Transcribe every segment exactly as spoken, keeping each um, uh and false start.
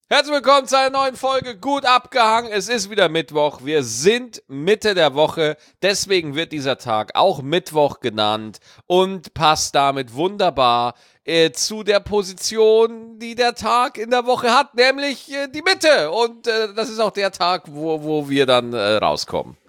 Herzlich willkommen zu einer neuen Folge Gut abgehangen. Es ist wieder Mittwoch. Wir sind Mitte der Woche. Deswegen wird dieser Tag auch Mittwoch genannt und passt damit wunderbar äh, zu der Position, die der Tag in der Woche hat, nämlich äh, die Mitte. Und äh, das ist auch der Tag, wo, wo wir dann äh, rauskommen.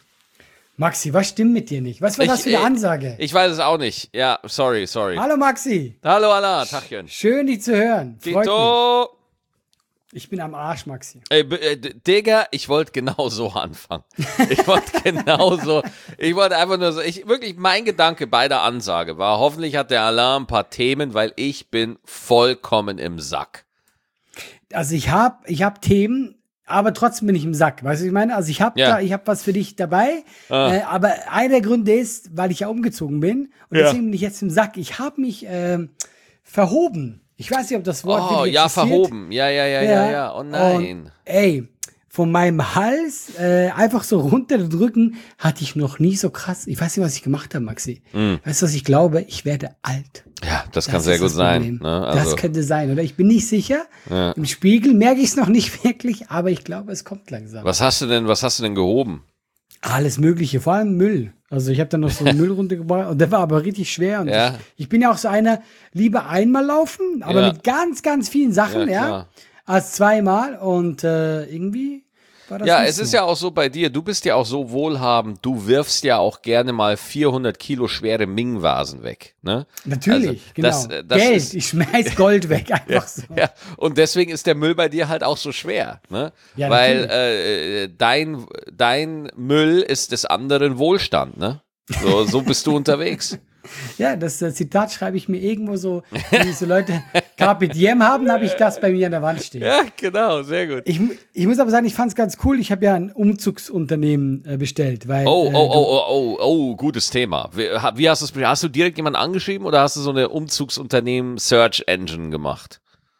Maxi, was stimmt mit dir nicht? Was war Ich, das für eine äh, Ansage? Ich weiß es auch nicht. Ja, sorry, sorry. Hallo Maxi. Hallo Anna, Tachchen. Schön, dich zu hören. Freut mich. Tito. Ich bin am Arsch, Maxi. Ey, äh, Digga, ich wollte genau so anfangen. Ich wollte genau so, ich wollte einfach nur so, ich, wirklich, mein Gedanke bei der Ansage war, hoffentlich hat der Alarm ein paar Themen, weil ich bin vollkommen im Sack. Also ich habe ich hab Themen, aber trotzdem bin ich im Sack. Weißt du, was ich meine? Also ich habe Ja. da, ich habe was für dich dabei, Ah. äh, aber einer der Gründe ist, weil ich ja umgezogen bin und Ja. deswegen bin ich jetzt im Sack. Ich habe mich ähm, verhoben. Ich weiß nicht, ob das Wort Oh, wirklich ja, existiert. verhoben. Ja, ja, ja, ja, ja. Oh nein. Und, ey, von meinem Hals äh, einfach so runterdrücken hatte ich noch nie so krass. Ich weiß nicht, was ich gemacht habe, Maxi. Mm. Weißt du, was ich glaube? Ich werde alt. Ja, das, Das kann sehr ist gut das sein. Problem. Ne? Also, Das könnte sein, oder? Ich bin nicht sicher. Ja. Im Spiegel merke ich es noch nicht wirklich, aber ich glaube, es kommt langsam. was hast du denn, was hast du denn gehoben? Alles Mögliche, vor allem Müll. Also ich habe dann noch so einen Müll runtergebracht und der war aber richtig schwer. Und Ja. ich, ich bin ja auch so einer, lieber einmal laufen, aber Ja. mit ganz, ganz vielen Sachen, Ja, ja, klar. als zweimal. Und äh, irgendwie war das Ja, nicht es so. ist ja auch so bei dir, du bist ja auch so wohlhabend, du wirfst ja auch gerne mal vierhundert Kilo schwere Ming-Vasen weg, ne? Natürlich, Also, genau. das, äh, das Geld, ist, ich schmeiß Gold weg, einfach so. ja, und deswegen ist der Müll bei dir halt auch so schwer, ne? Ja, Weil natürlich. äh, dein, dein Müll ist des anderen Wohlstand, ne? So, so bist du unterwegs. Ja, das äh, Zitat schreibe ich mir irgendwo so, wenn so Leute Carpe Diem haben, habe ich das bei mir an der Wand stehen. Ja, genau, sehr gut. Ich, mu- ich muss aber sagen, ich fand es ganz cool. Ich habe ja ein Umzugsunternehmen äh, bestellt, weil Oh, äh, oh, oh, oh, oh, oh, gutes Thema. Wie, ha- wie hast du es? Hast du direkt jemanden angeschrieben oder hast du so eine Umzugsunternehmen Search Engine gemacht?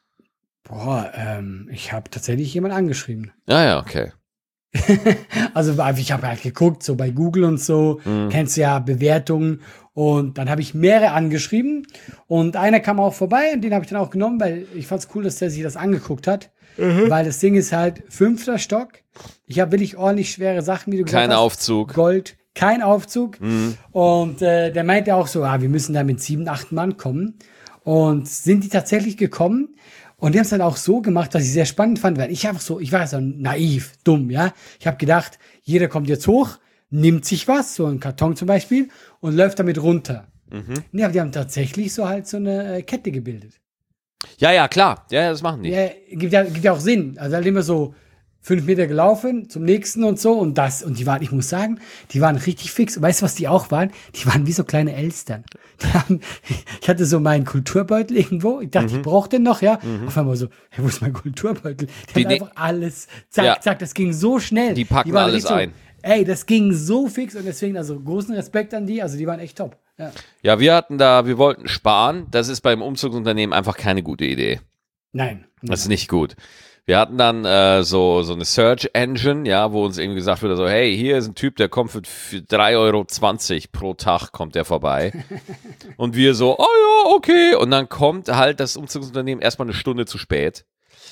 boah, ähm, ich habe tatsächlich jemanden angeschrieben. Ja, ja, okay. Also ich habe halt geguckt, so bei Google und so, Mhm. kennst du ja Bewertungen. Und dann habe ich mehrere angeschrieben und einer kam auch vorbei und den habe ich dann auch genommen, weil ich fand es cool, dass der sich das angeguckt hat. Mhm. Weil das Ding ist halt fünfter Stock. Ich habe wirklich ordentlich schwere Sachen, wie du gesagt Kein hast. Aufzug. Gold, kein Aufzug. Mhm. Und äh, der meinte auch so, ah, wir müssen da mit sieben, acht Mann kommen. Und sind die tatsächlich gekommen? Und die haben es dann auch so gemacht, was ich sehr spannend fand, weil ich einfach so, ich war so naiv, dumm, ja. Ich habe gedacht, jeder kommt jetzt hoch, nimmt sich was, so einen Karton zum Beispiel, und läuft damit runter. Mhm. Nee, aber die haben tatsächlich so halt so eine äh, Kette gebildet. Ja, ja, klar. Ja, ja, das machen die. Ja, gibt ja, gibt ja auch Sinn. Also halt immer so fünf Meter gelaufen, zum nächsten und so und das. Und die waren, ich muss sagen, die waren richtig fix. Und weißt du, was die auch waren? Die waren wie so kleine Elstern. Die haben, ich hatte so meinen Kulturbeutel irgendwo. Ich dachte, Mhm. ich brauche den noch, ja. Auf einmal so, hey, wo ist mein Kulturbeutel? Die, Die haben ne- einfach alles, zack, Ja. zack, das ging so schnell. Die packen waren alles richtig so, ein. Ey, das ging so fix und deswegen, also großen Respekt an die. Also die waren echt top. Ja. Ja, wir hatten da, wir wollten sparen. Das ist beim Umzugsunternehmen einfach keine gute Idee. Nein. Das ist nicht gut. Wir hatten dann äh, so, so eine Search Engine, ja, wo uns irgendwie gesagt wurde, so, hey, hier ist ein Typ, der kommt für, für drei Euro zwanzig pro Tag, kommt der vorbei. Und wir so, oh ja, okay. Und dann kommt halt das Umzugsunternehmen erstmal eine Stunde zu spät.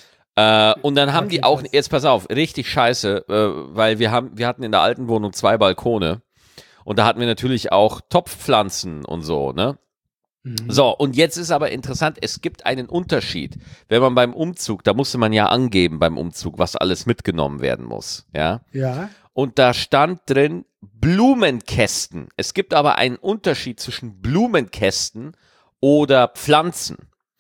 Äh, und dann haben Okay, die auch, krass. jetzt pass auf, richtig scheiße, äh, weil wir haben, wir hatten in der alten Wohnung zwei Balkone. Und da hatten wir natürlich auch Topfpflanzen und so, ne? Mhm. So, und jetzt ist aber interessant, es gibt einen Unterschied. Wenn man beim Umzug, da musste man ja angeben beim Umzug, was alles mitgenommen werden muss, ja. Ja. Und da stand drin Blumenkästen. Es gibt aber einen Unterschied zwischen Blumenkästen oder Pflanzen.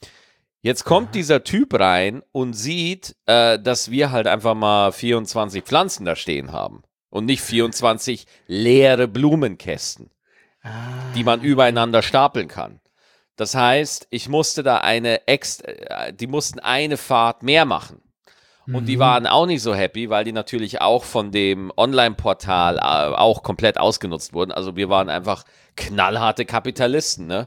Jetzt kommt dieser Typ rein und sieht, äh, dass wir halt einfach mal vierundzwanzig Pflanzen da stehen haben und nicht vierundzwanzig leere Blumenkästen, Ah. die man übereinander stapeln kann. Das heißt, ich musste da eine extra, äh, die mussten eine Fahrt mehr machen. Und die waren auch nicht so happy, weil die natürlich auch von dem Online-Portal äh, auch komplett ausgenutzt wurden. Also wir waren einfach knallharte Kapitalisten, ne?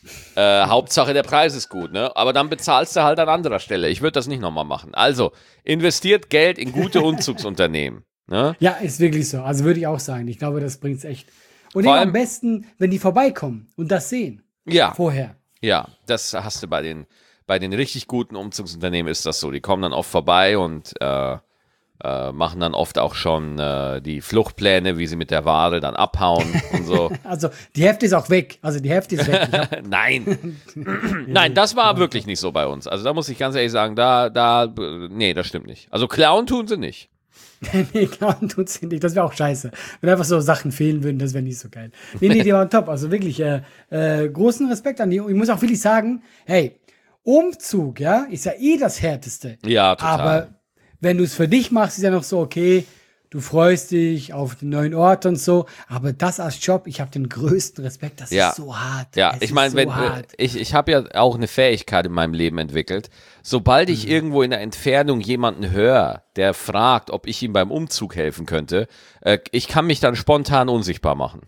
Äh, Hauptsache der Preis ist gut, ne? Aber dann bezahlst du halt an anderer Stelle. Ich würde das nicht nochmal machen. Also, investiert Geld in gute Umzugsunternehmen. Ne? Ja, ist wirklich so. Also würde ich auch sagen. Ich glaube, das bringt's echt. Und Vor eben allem- am besten, wenn die vorbeikommen und das sehen. Ja, Vorher. ja, das hast du bei den, bei den richtig guten Umzugsunternehmen ist das so. Die kommen dann oft vorbei und äh, äh, machen dann oft auch schon äh, die Fluchtpläne, wie sie mit der Ware dann abhauen und so. Also die Hälfte ist auch weg. Also die Hälfte ist weg. Ich hab, Nein. Nein, das war wirklich nicht so bei uns. Also da muss ich ganz ehrlich sagen, da, da, nee, das stimmt nicht. Also klauen tun sie nicht. nee, klauen tut sie nicht. Das wäre auch scheiße. Wenn einfach so Sachen fehlen würden, das wäre nicht so geil. Nee, nee, die waren top. Also wirklich äh, äh, großen Respekt an die. Ich muss auch wirklich sagen, hey, Umzug, ja, ist ja eh das Härteste. Ja, total. Aber wenn du es für dich machst, ist ja noch so, okay, du freust dich auf den neuen Ort und so. Aber das als Job, ich habe den größten Respekt. Das ja. ist so hart. Ja, es ich meine, so wenn hart. ich, ich habe ja auch eine Fähigkeit in meinem Leben entwickelt. Sobald ich mhm. irgendwo in der Entfernung jemanden höre, der fragt, ob ich ihm beim Umzug helfen könnte, äh, ich kann mich dann spontan unsichtbar machen.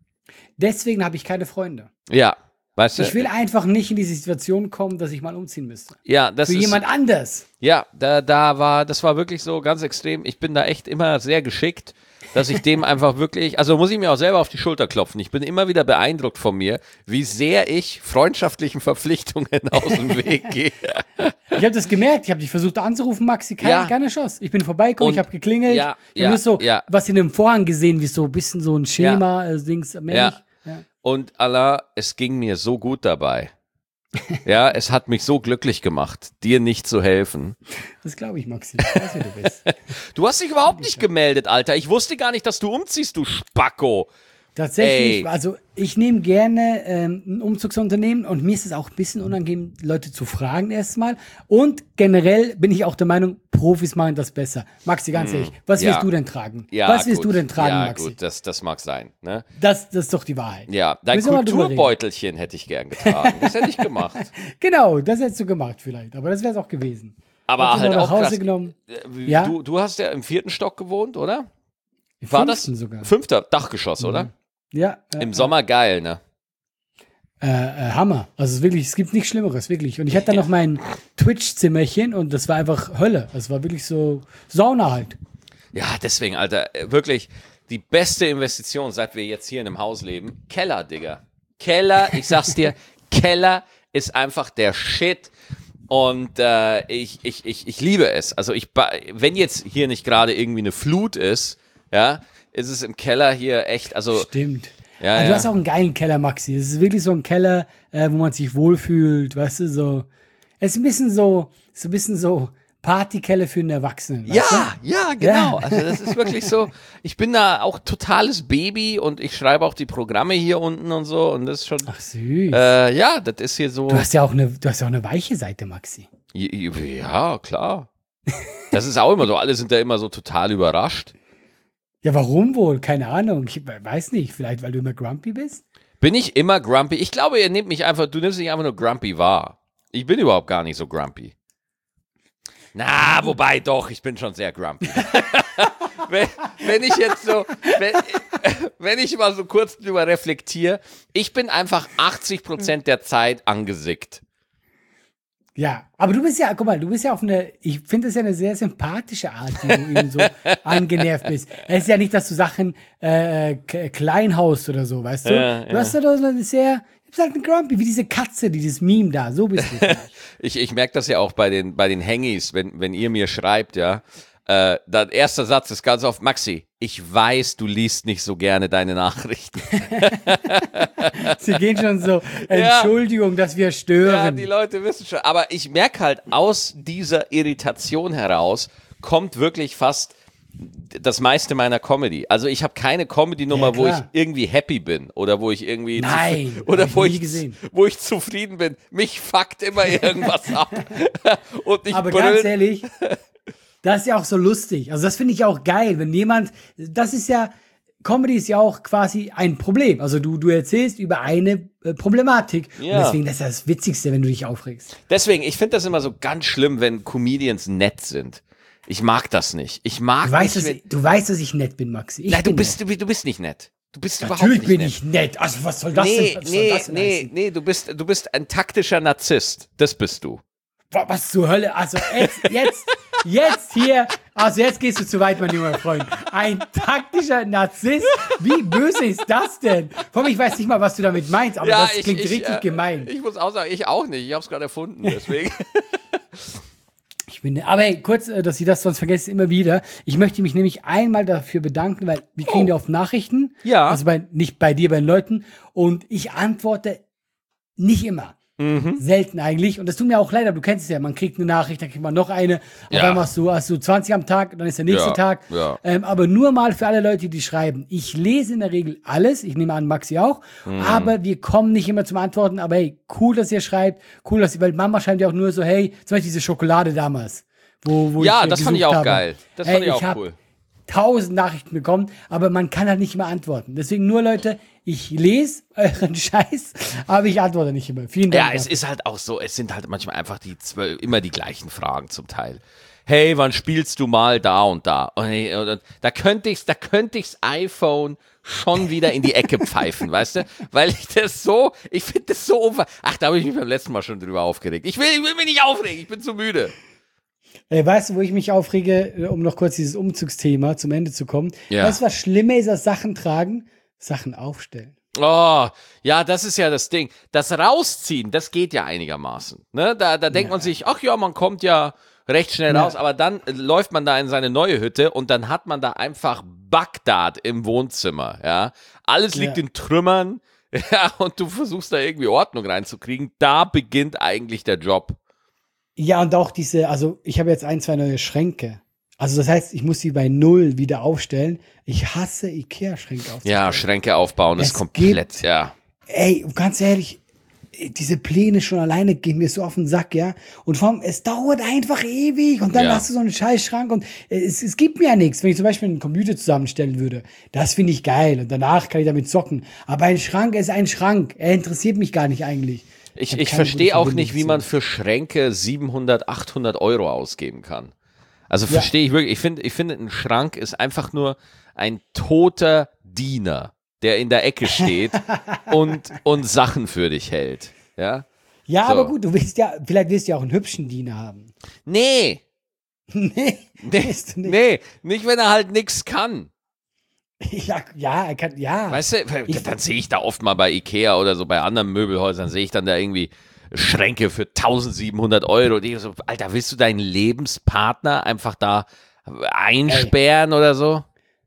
Deswegen habe ich keine Freunde. Ja. Weißt du? Ich will einfach nicht in die Situation kommen, dass ich mal umziehen müsste. Ja, das Für ist, jemand anders. Ja, da, da war, das war wirklich so ganz extrem. Ich bin da echt immer sehr geschickt, dass ich dem einfach wirklich, also muss ich mir auch selber auf die Schulter klopfen. Ich bin immer wieder beeindruckt von mir, wie sehr ich freundschaftlichen Verpflichtungen aus dem Weg gehe. Ich habe das gemerkt. Ich habe dich versucht anzurufen, Maxi. Keine, Ja. keine Chance. Ich bin vorbeigekommen, Und- ich habe geklingelt. Ja, Du ja, hast so ja. was in dem Vorhang gesehen, wie so ein bisschen so ein Schema, äh, Dings, männlich. Ja. Und Allah, es ging mir so gut dabei. Ja, es hat mich so glücklich gemacht, dir nicht zu helfen. Das glaube ich, Maxi. Ich weiß, wie du bist. Du hast dich überhaupt nicht gemeldet, Alter. Ich wusste gar nicht, dass du umziehst, du Spacko. Tatsächlich, Ey. also ich nehme gerne ähm, ein Umzugsunternehmen und mir ist es auch ein bisschen unangenehm, Leute zu fragen erstmal. Und generell bin ich auch der Meinung, Profis machen das besser. Maxi, ganz ehrlich, was Ja. willst du denn tragen? Ja, was willst gut. du denn tragen, ja, Maxi? gut, das, das mag sein. Ne? Das, das ist doch die Wahrheit. Ja, dein Müssen wir mal drüber reden. Kulturbeutelchen hätte ich gern getragen. Das hätte ich gemacht. Genau, das hättest du gemacht vielleicht, aber das wäre es auch gewesen. Aber Hättest du halt noch auch nach Hause krass. genommen. Äh, Ja. Du, du hast ja im vierten Stock gewohnt, oder? Im War das? fünften sogar. Fünfter Dachgeschoss, oder? Ja. Äh, Im Sommer geil, ne? Äh, äh, Hammer. Also es ist wirklich, es gibt nichts Schlimmeres, wirklich. Und ich hatte dann noch mein Twitch-Zimmerchen und das war einfach Hölle. Das war wirklich so Sauna halt. Ja, deswegen, Alter, äh, wirklich die beste Investition, seit wir jetzt hier in einem Haus leben. Keller, Digga. Keller, ich sag's dir, Keller ist einfach der Shit. Und äh, ich, ich, ich, ich liebe es. Also ich, ba- wenn jetzt hier nicht gerade irgendwie eine Flut ist, ja, ist es im Keller hier echt, also Stimmt. Ja, Aber ja. du hast auch einen geilen Keller, Maxi. Es ist wirklich so ein Keller, äh, wo man sich wohlfühlt, weißt du, so. Es ist ein bisschen so, so ein bisschen so Partykeller für einen Erwachsenen. Weißt Ja, ja, genau. Ja. Also das ist wirklich so. Ich bin da auch totales Baby und ich schreibe auch die Programme hier unten und so und das ist schon. du? Ach, süß. Äh, ja, das ist hier so. Du hast ja auch eine, du hast ja auch eine weiche Seite, Maxi. Ja, klar. Das ist auch immer so. Alle sind da immer so total überrascht. Ja, warum wohl? Keine Ahnung. Ich weiß nicht. Vielleicht, weil du immer grumpy bist? Bin ich immer grumpy? Ich glaube, ihr nehmt mich einfach, du nimmst mich einfach nur grumpy wahr. Ich bin überhaupt gar nicht so grumpy. Na, wobei doch, ich bin schon sehr grumpy. wenn, wenn ich jetzt so, wenn, wenn ich mal so kurz drüber reflektiere, ich bin einfach achtzig Prozent der Zeit angesickt. Ja, aber du bist ja, guck mal, du bist ja auf eine, ich finde es ja eine sehr sympathische Art, wie du eben so angenervt bist. Es ist ja nicht, dass du Sachen äh, k- klein haust oder so, weißt du? Ja, du ja. hast ja doch so eine sehr, ich sag eine Grumpy, wie diese Katze, dieses Meme da, so bist du. Ich, ich merke das ja auch bei den, bei den Hangis, wenn, wenn ihr mir schreibt, ja. Äh, der erste Satz ist ganz oft, Maxi, ich weiß, du liest nicht so gerne deine Nachrichten. Sie gehen schon so, Entschuldigung, dass wir Ja, stören. die Leute wissen schon. Aber ich merke halt, aus dieser Irritation heraus kommt wirklich fast das meiste meiner Comedy. Also ich habe keine Comedy-Nummer, Ja, wo ich klar. irgendwie happy bin oder wo ich irgendwie Nein, zufri- oder hab ich wo nie ich, gesehen. wo ich zufrieden bin. Mich fuckt immer irgendwas ab. Und ich Aber brüll- ganz ehrlich, das ist ja auch so lustig. Also das finde ich auch geil, wenn jemand, das ist ja, Comedy ist ja auch quasi ein Problem. Also du, du erzählst über eine äh, Problematik. Ja. Und deswegen, das ist ja das Witzigste, wenn du dich aufregst. Deswegen, ich finde das immer so ganz schlimm, wenn Comedians nett sind. Ich mag das nicht. Ich mag Du weißt, nicht, dass wenn, ich, du weißt, dass ich nett bin, Maxi. Ich Nein, du bin bist, nett. du, du bist nicht nett. Du bist überhaupt Natürlich nicht bin nett. ich nett. Also was soll das Nee, denn, was soll nee, das denn nee, heißen? nee, du bist, du bist ein taktischer Narzisst. Das bist du. Wa- Was zur Hölle? Also jetzt, jetzt, jetzt hier Also jetzt gehst du zu weit, mein junger Freund. Ein taktischer Narzisst? Wie böse ist das denn? Vor allem, ich weiß nicht mal, was du damit meinst, aber Ja, das ich- klingt ich, richtig äh, gemein. Ich muss auch sagen, ich auch nicht. Ich habe es gerade erfunden, deswegen. Ich bin, aber hey, kurz, äh, dass ich das sonst vergesse, immer wieder. Ich möchte mich nämlich einmal dafür bedanken, weil wir kriegen Oh. ja oft Nachrichten. Ja. Also bei, nicht bei dir, bei den Leuten. Und ich antworte nicht immer. Mhm. Selten eigentlich. Und das tut mir auch leid, aber du kennst es ja. Man kriegt eine Nachricht, dann kriegt man noch eine. Auf Ja. einmal hast du, hast du zwanzig am Tag, dann ist der nächste Ja, Tag. ja. Ähm, aber nur mal für alle Leute, die schreiben. Ich lese in der Regel alles. Ich nehme an, Maxi auch. Mhm. Aber wir kommen nicht immer zum Antworten. Aber hey, cool, dass ihr schreibt. Cool, dass ihr, weil Mama schreibt ja auch nur so, hey, zum Beispiel diese Schokolade damals. Wo, wo Ja, ich, äh, das fand ich gesucht auch habe. geil. Das Ey, fand ich auch hab cool. tausend Nachrichten bekommen, aber man kann halt nicht immer antworten. Deswegen nur, Leute, ich lese euren Scheiß, aber ich antworte nicht immer. Vielen Dank. Ja, es ist halt auch so, es sind halt manchmal einfach die zwölf, immer die gleichen Fragen zum Teil. Hey, wann spielst du mal da und da? Und, hey, und da könnte ich's, da könnte ich's iPhone schon wieder in die Ecke pfeifen, weißt du? Weil ich das so, ich finde das so unver... Ach, da habe ich mich beim letzten Mal schon drüber aufgeregt. Ich will, ich will mich nicht aufregen, ich bin zu müde. Ey, weißt du, wo ich mich aufrege, um noch kurz dieses Umzugsthema zum Ende zu kommen? Ja. Weißt du, was schlimmer ist als Sachen tragen? Sachen aufstellen. Oh, ja, das ist ja das Ding. Das Rausziehen, das geht ja einigermaßen. Ne? Da, da denkt Ja. man sich, ach ja, man kommt ja recht schnell Ja. raus, aber dann äh, läuft man da in seine neue Hütte und dann hat man da einfach Bagdad im Wohnzimmer. Ja? Alles liegt Ja. in Trümmern, ja, und du versuchst da irgendwie Ordnung reinzukriegen. Da beginnt eigentlich der Job. Ja, und auch diese, also ich habe jetzt ein, zwei neue Schränke. Also das heißt, ich muss die bei Null wieder aufstellen. Ich hasse Ikea-Schränke aufzustellen. Ja, Schränke aufbauen ist Es komplett, gibt- ja. Ey, ganz ehrlich, diese Pläne schon alleine gehen mir so auf den Sack, ja. Und vor allem, es dauert einfach ewig und dann Ja. hast du so einen Scheißschrank und es, es gibt mir ja nichts. Wenn ich zum Beispiel einen Computer zusammenstellen würde, das finde ich geil und danach kann ich damit zocken. Aber ein Schrank ist ein Schrank. Er interessiert mich gar nicht eigentlich. Ich, hab ich keine verstehe gute auch Verbindung nicht, wie dazu. man für Schränke siebenhundert, achthundert Euro ausgeben kann. Also Ja. verstehe ich wirklich. Ich finde, ich finde, ein Schrank ist einfach nur ein toter Diener, der in der Ecke steht und, und Sachen für dich hält. Ja? Ja, So. aber gut, du willst ja, vielleicht willst du ja auch einen hübschen Diener haben. Nee, nee, nee, willst du nicht. nee, nicht wenn er halt nichts kann. Ja, ja, er kann, ja. Weißt du, Ich- dann sehe ich da oft mal bei Ikea oder so bei anderen Möbelhäusern, sehe ich dann da irgendwie Schränke für tausendsiebenhundert Euro. Und ich so, Alter, willst du deinen Lebenspartner einfach da einsperren oder so?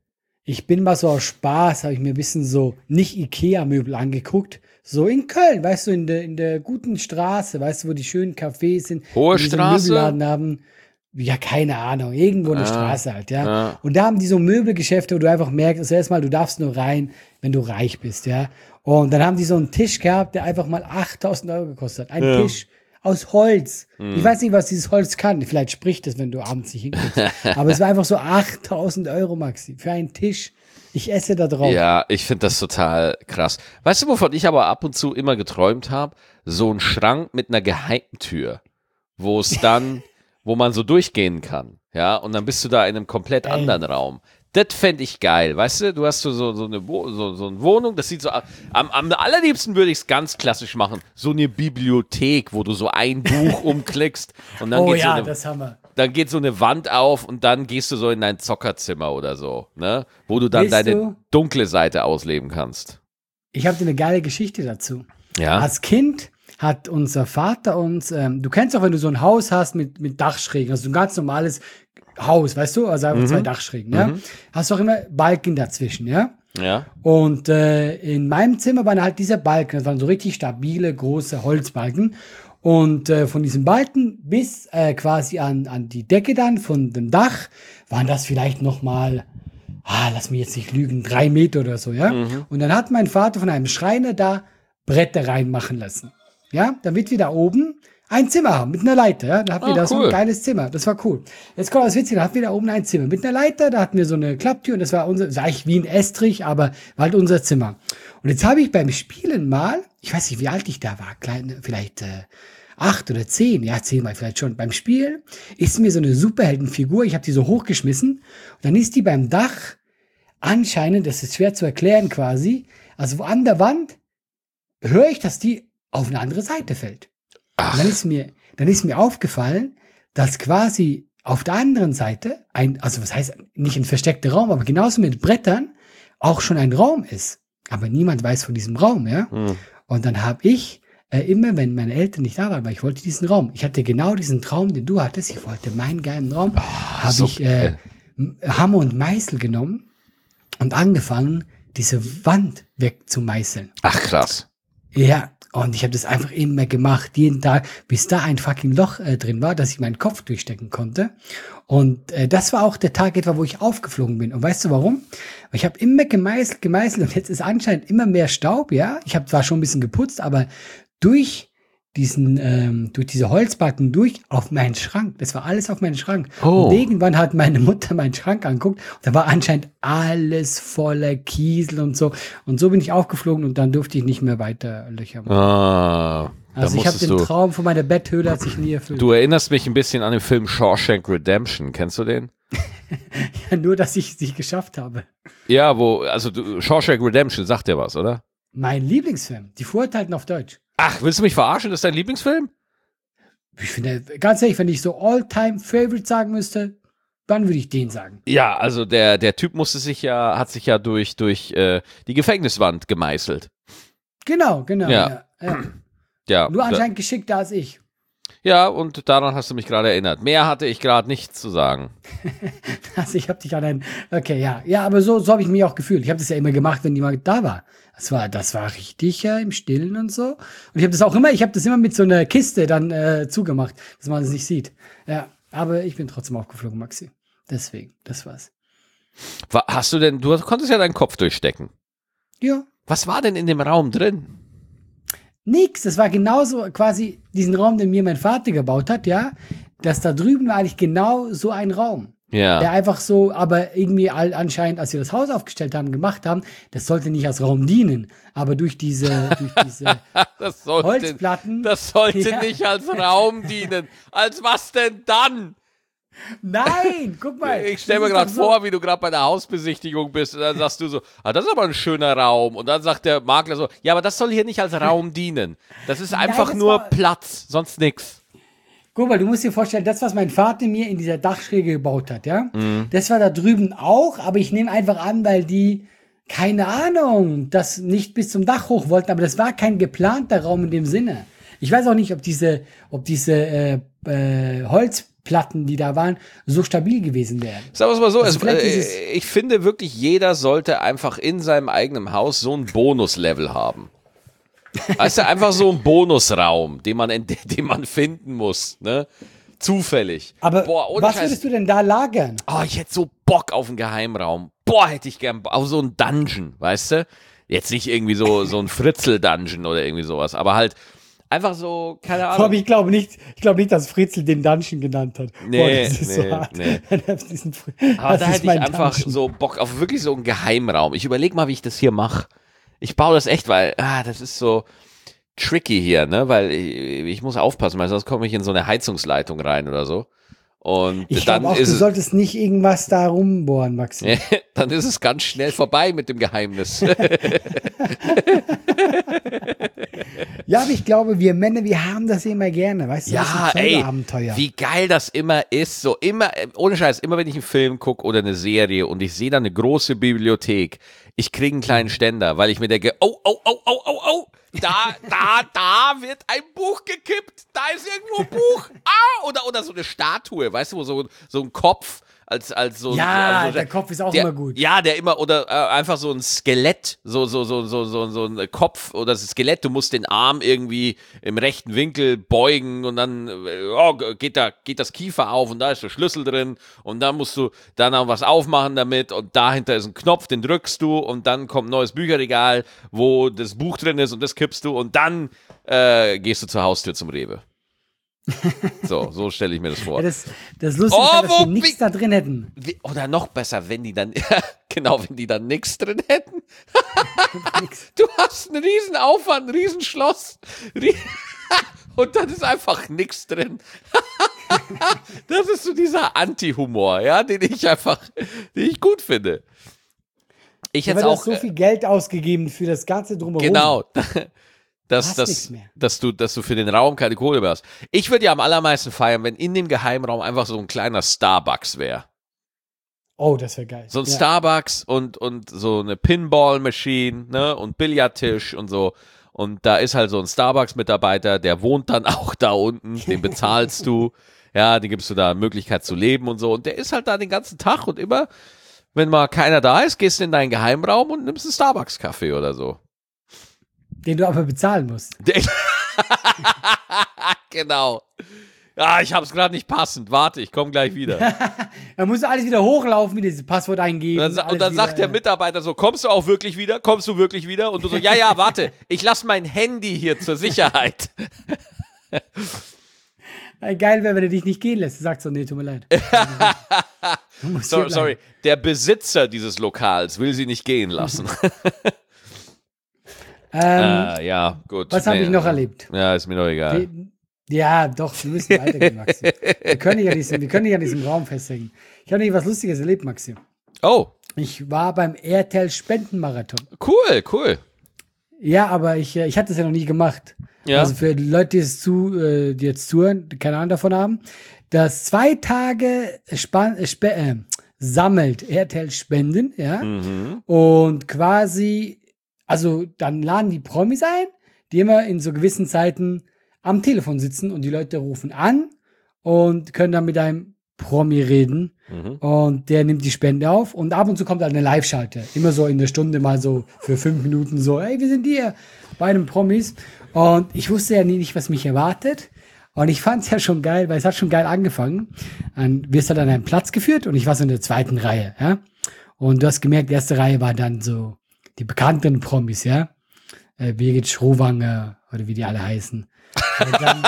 Ich bin mal so aus Spaß, habe ich mir ein bisschen so nicht Ikea-Möbel angeguckt. So in Köln, weißt du, in der, in der guten Straße, weißt du, wo die schönen Cafés sind. Hohe die so Straße? Möbelladen haben. Ja, keine Ahnung, irgendwo eine Ah, Straße halt, ja. ja. Und da haben die so Möbelgeschäfte, wo du einfach merkst, also erstmal, du darfst nur rein, wenn du reich bist, ja. Und dann haben die so einen Tisch gehabt, der einfach mal achttausend Euro gekostet hat. Ein Ja. Tisch aus Holz. Mhm. Ich weiß nicht, was dieses Holz kann. Vielleicht spricht es, wenn du abends nicht hinkriegst. Aber es war einfach so achttausend Euro, Maxi, für einen Tisch. Ich esse da drauf. Ja, ich finde das total krass. Weißt du, wovon ich aber ab und zu immer geträumt habe? So ein Schrank mit einer Geheimtür, wo es dann, wo man so durchgehen kann. Ja, und dann bist du da in einem komplett Ey. anderen Raum. Das fände ich geil, weißt du? Du hast so, so, so, eine, Wo so, so eine Wohnung, das sieht so, am, am allerliebsten würde ich es ganz klassisch machen, so eine Bibliothek, wo du so ein Buch umklickst und dann, Oh geht, ja, so eine, das haben wir. dann geht so eine Wand auf und dann gehst du so in dein Zockerzimmer oder so, ne? Wo du dann Willst deine du? dunkle Seite ausleben kannst. Ich habe dir eine geile Geschichte dazu. Ja. Als Kind hat unser Vater uns, ähm, du kennst auch, wenn du so ein Haus hast mit, mit Dachschrägen, also ein ganz normales Haus, weißt du, also einfach zwei Dachschrägen, ja, hast du auch immer Balken dazwischen, ja. Ja. Und äh, in meinem Zimmer waren halt diese Balken, das waren so richtig stabile, große Holzbalken. Und äh, von diesem Balken bis äh, quasi an, an die Decke dann von dem Dach waren das vielleicht noch mal, ah, lass mich jetzt nicht lügen, drei Meter oder so, ja. Und dann hat mein Vater von einem Schreiner da Bretter reinmachen lassen. Ja, damit wir da oben ein Zimmer haben mit einer Leiter. Ja? Da hatten wir Ah, da so cool. ein geiles Zimmer. Das war cool. Jetzt kommt das Witzige, da hatten wir da oben ein Zimmer mit einer Leiter. Da hatten wir so eine Klapptür und das war unser, das war eigentlich wie ein Estrich, aber war halt unser Zimmer. Und jetzt habe ich beim Spielen mal, ich weiß nicht, wie alt ich da war, kleine, vielleicht äh, acht oder zehn, ja, zehn mal vielleicht schon. Beim Spielen ist mir so eine Superheldenfigur, ich habe die so hochgeschmissen und dann ist die beim Dach anscheinend, das ist schwer zu erklären quasi, also an der Wand höre ich, dass die auf eine andere Seite fällt. Und dann ist mir, dann ist mir aufgefallen, dass quasi auf der anderen Seite, ein, also was heißt nicht ein versteckter Raum, aber genauso mit Brettern auch schon ein Raum ist. Aber niemand weiß von diesem Raum, ja. Hm. Und dann habe ich äh, immer, wenn meine Eltern nicht da waren, weil ich wollte diesen Raum. Ich hatte genau diesen Traum, den du hattest. Ich wollte meinen geilen Raum. Oh, habe so ich äh, Hammer und Meißel genommen und angefangen, diese Wand wegzumeißeln. Ach, krass. Ja, und ich habe das einfach immer gemacht, jeden Tag, bis da ein fucking Loch äh, drin war, dass ich meinen Kopf durchstecken konnte. Und äh, das war auch der Tag etwa, wo ich aufgeflogen bin. Und weißt du warum? Ich habe immer gemeißelt, gemeißelt und jetzt ist anscheinend immer mehr Staub, ja. Ich habe zwar schon ein bisschen geputzt, aber durch diesen, ähm, durch diese Holzbalken durch auf meinen Schrank. Das war alles auf meinen Schrank. Oh. Und irgendwann hat meine Mutter meinen Schrank angeguckt. Und da war anscheinend alles voller Kiesel und so. Und so bin ich aufgeflogen und dann durfte ich nicht mehr weiter Löcher machen. Ah, also ich habe den Traum von meiner Betthöhle hat sich nie erfüllt. Du erinnerst mich ein bisschen an den Film Shawshank Redemption. Kennst du den? Ja, nur, dass ich es nicht geschafft habe. Ja, wo, also du, Shawshank Redemption sagt dir was, oder? Mein Lieblingsfilm. Die Verurteilten auf Deutsch. Ach, willst du mich verarschen? Das ist dein Lieblingsfilm? Ich finde, ganz ehrlich, wenn ich so All-Time-Favorite sagen müsste, dann würde ich den sagen. Ja, also der, der Typ musste sich ja, hat sich ja durch, durch äh, die Gefängniswand gemeißelt. Genau, genau. Ja. Ja, ja. Ja, Nur anscheinend da, geschickter als ich. Ja, und daran hast du mich gerade erinnert. Mehr hatte ich gerade nichts zu sagen. Also ich habe dich an einen, okay, ja. Ja, aber so, so habe ich mich auch gefühlt. Ich habe das ja immer gemacht, wenn jemand da war. Das war, das war richtig ja, im Stillen und so. Und ich habe das auch immer, ich habe das immer mit so einer Kiste dann äh, zugemacht, dass man das nicht sieht. Ja, aber ich bin trotzdem aufgeflogen, Maxi. Deswegen, das war's. Hast du denn, du konntest ja deinen Kopf durchstecken. Ja. Was war denn in dem Raum drin? Nix, das war genauso quasi diesen Raum, den mir mein Vater gebaut hat, ja. Das da drüben war eigentlich genau so ein Raum. Ja. Der einfach so, aber irgendwie all, anscheinend, als wir das Haus aufgestellt haben, gemacht haben, das sollte nicht als Raum dienen. Aber durch diese, durch diese das sollte, Holzplatten. Das sollte ja. nicht als Raum dienen. Als was denn dann? Nein, guck mal. Ich stelle mir gerade so vor, wie du gerade bei der Hausbesichtigung bist und dann sagst du so, ah, das ist aber ein schöner Raum. Und dann sagt der Makler so, ja, aber das soll hier nicht als Raum dienen. Das ist einfach Nein, das nur Platz, sonst nix. Guck mal, du musst dir vorstellen, das, was mein Vater mir in dieser Dachschräge gebaut hat, ja, mhm. das war da drüben auch, aber ich nehme einfach an, weil die, keine Ahnung, das nicht bis zum Dach hoch wollten, aber das war kein geplanter Raum in dem Sinne. Ich weiß auch nicht, ob diese, ob diese äh, äh, Holzplatten, die da waren, so stabil gewesen wären. Sagen wir es mal so, also es, äh, ich finde wirklich, jeder sollte einfach in seinem eigenen Haus so ein Bonuslevel haben. Weißt du, einfach so ein Bonusraum, den man, den man finden muss, ne? Zufällig. Aber Boah, was Scheiß, würdest du denn da lagern? Oh, ich hätte so Bock auf einen Geheimraum. Boah, hätte ich gern auf so einen Dungeon, weißt du? Jetzt nicht irgendwie so, so ein Fritzel-Dungeon oder irgendwie sowas, aber halt einfach so, keine Ahnung. Aber ich glaube nicht, ich glaube nicht, dass Fritzel den Dungeon genannt hat. Nee, Boah, das ist nee, so hart. Nee. Aber da hätte ich einfach Dungeon. so Bock auf wirklich so einen Geheimraum. Ich überlege mal, wie ich das hier mache. Ich baue das echt, weil, ah, das ist so tricky hier, ne, weil ich, ich muss aufpassen, weil sonst komme ich in so eine Heizungsleitung rein oder so. Und ich dann auch, ist du es, solltest nicht irgendwas da rumbohren, Maxi. Dann ist es ganz schnell vorbei mit dem Geheimnis. Ja, aber ich glaube, wir Männer, wir haben das immer gerne, weißt du, ja, das ist ein ey, Abenteuer. Wie geil das immer ist, so immer, ohne Scheiß, immer wenn ich einen Film gucke oder eine Serie und ich sehe da eine große Bibliothek, ich kriege einen kleinen Ständer, weil ich mir denke, oh, oh, oh, oh, oh, oh, da, da, da wird ein Buch gekippt, da ist irgendwo ein Buch, ah, oder, oder so eine Statue, weißt du, wo so, so ein Kopf, als, als so ja, also, der Kopf ist auch der, immer gut. Ja, der immer, oder äh, einfach so ein Skelett, so, so, so, so, so, so ein Kopf oder das Skelett, du musst den Arm irgendwie im rechten Winkel beugen und dann oh, geht, da, geht das Kiefer auf und da ist der Schlüssel drin und dann musst du dann auch was aufmachen damit und dahinter ist ein Knopf, den drückst du und dann kommt ein neues Bücherregal, wo das Buch drin ist und das kippst du und dann äh, gehst du zur Haustür zum Rewe. So, so stelle ich mir das vor. Ja, das, das Lustige oh, ist, dass wir nichts da drin hätten. Wie, oder noch besser, wenn die dann, genau, wenn die dann nichts drin hätten. Du hast einen riesen Aufwand, ein riesen Schloss. Und dann ist einfach nichts drin. Das ist so dieser Anti-Humor, ja, den ich einfach, den ich gut finde. Ich hätte auch so viel Geld ausgegeben für das Ganze drumherum. Genau. dass, hast dass, nichts mehr. dass, du, dass du für den Raum keine Kohle mehr hast. Ich würde ja am allermeisten feiern, wenn in dem Geheimraum einfach so ein kleiner Starbucks wäre. Oh, das wäre geil. So ein ja. Starbucks und, und so eine Pinball-Machine, ne, und Billardtisch und so. Und da ist halt so ein Starbucks-Mitarbeiter, der wohnt dann auch da unten, den bezahlst du, ja, den gibst du da Möglichkeit zu leben und so. Und der ist halt da den ganzen Tag und immer, wenn mal keiner da ist, gehst du in deinen Geheimraum und nimmst einen Starbucks-Kaffee oder so. Den du aber bezahlen musst. Genau. Ja, ich hab's gerade nicht passend. Warte, ich komme gleich wieder. Da musst du alles wieder hochlaufen, wieder dieses Passwort eingeben. Und dann, und dann wieder, sagt der Mitarbeiter so, kommst du auch wirklich wieder? Kommst du wirklich wieder? Und du so, ja, ja, warte, ich lasse mein Handy hier zur Sicherheit. äh, geil wäre, wenn er dich nicht gehen lässt. Du sagst so, nee, tut mir leid. so, sorry, der Besitzer dieses Lokals will sie nicht gehen lassen. ähm, äh, ja, gut. Was habe Nee, ich noch erlebt? Ja, ist mir doch egal. Ja, doch, wir müssen weitergehen, Maxi. Wir können nicht an diesem, wir können nicht an diesem Raum festhängen. Ich habe nicht was Lustiges erlebt, Maxi. Oh, Ich war beim Airtel Spendenmarathon. cool, cool. Ja, aber ich, äh, ich hatte das ja noch nie gemacht. Ja. Also für die Leute, die jetzt, zu, äh, die jetzt zuhören, die keine Ahnung davon haben, das zwei Tage Span äh, Spe äh, sammelt Airtel Spenden, ja. Mhm. Und quasi, also dann laden die Promis ein, die immer in so gewissen Zeiten am Telefon sitzen und die Leute rufen an und können dann mit einem Promi reden Mhm. und der nimmt die Spende auf und ab und zu kommt halt eine Live-Schalte. Immer so in der Stunde mal so für fünf Minuten so, hey, wir sind hier bei einem Promis. Und ich wusste ja nie nicht, was mich erwartet. Und ich fand es ja schon geil, weil es hat schon geil angefangen. Dann wirst du dann an einen Platz geführt und ich war so in der zweiten Reihe, ja. Und du hast gemerkt, die erste Reihe war dann so die bekannten Promis, ja. Äh, Birgit Schrowanger oder wie die alle heißen. Und dann,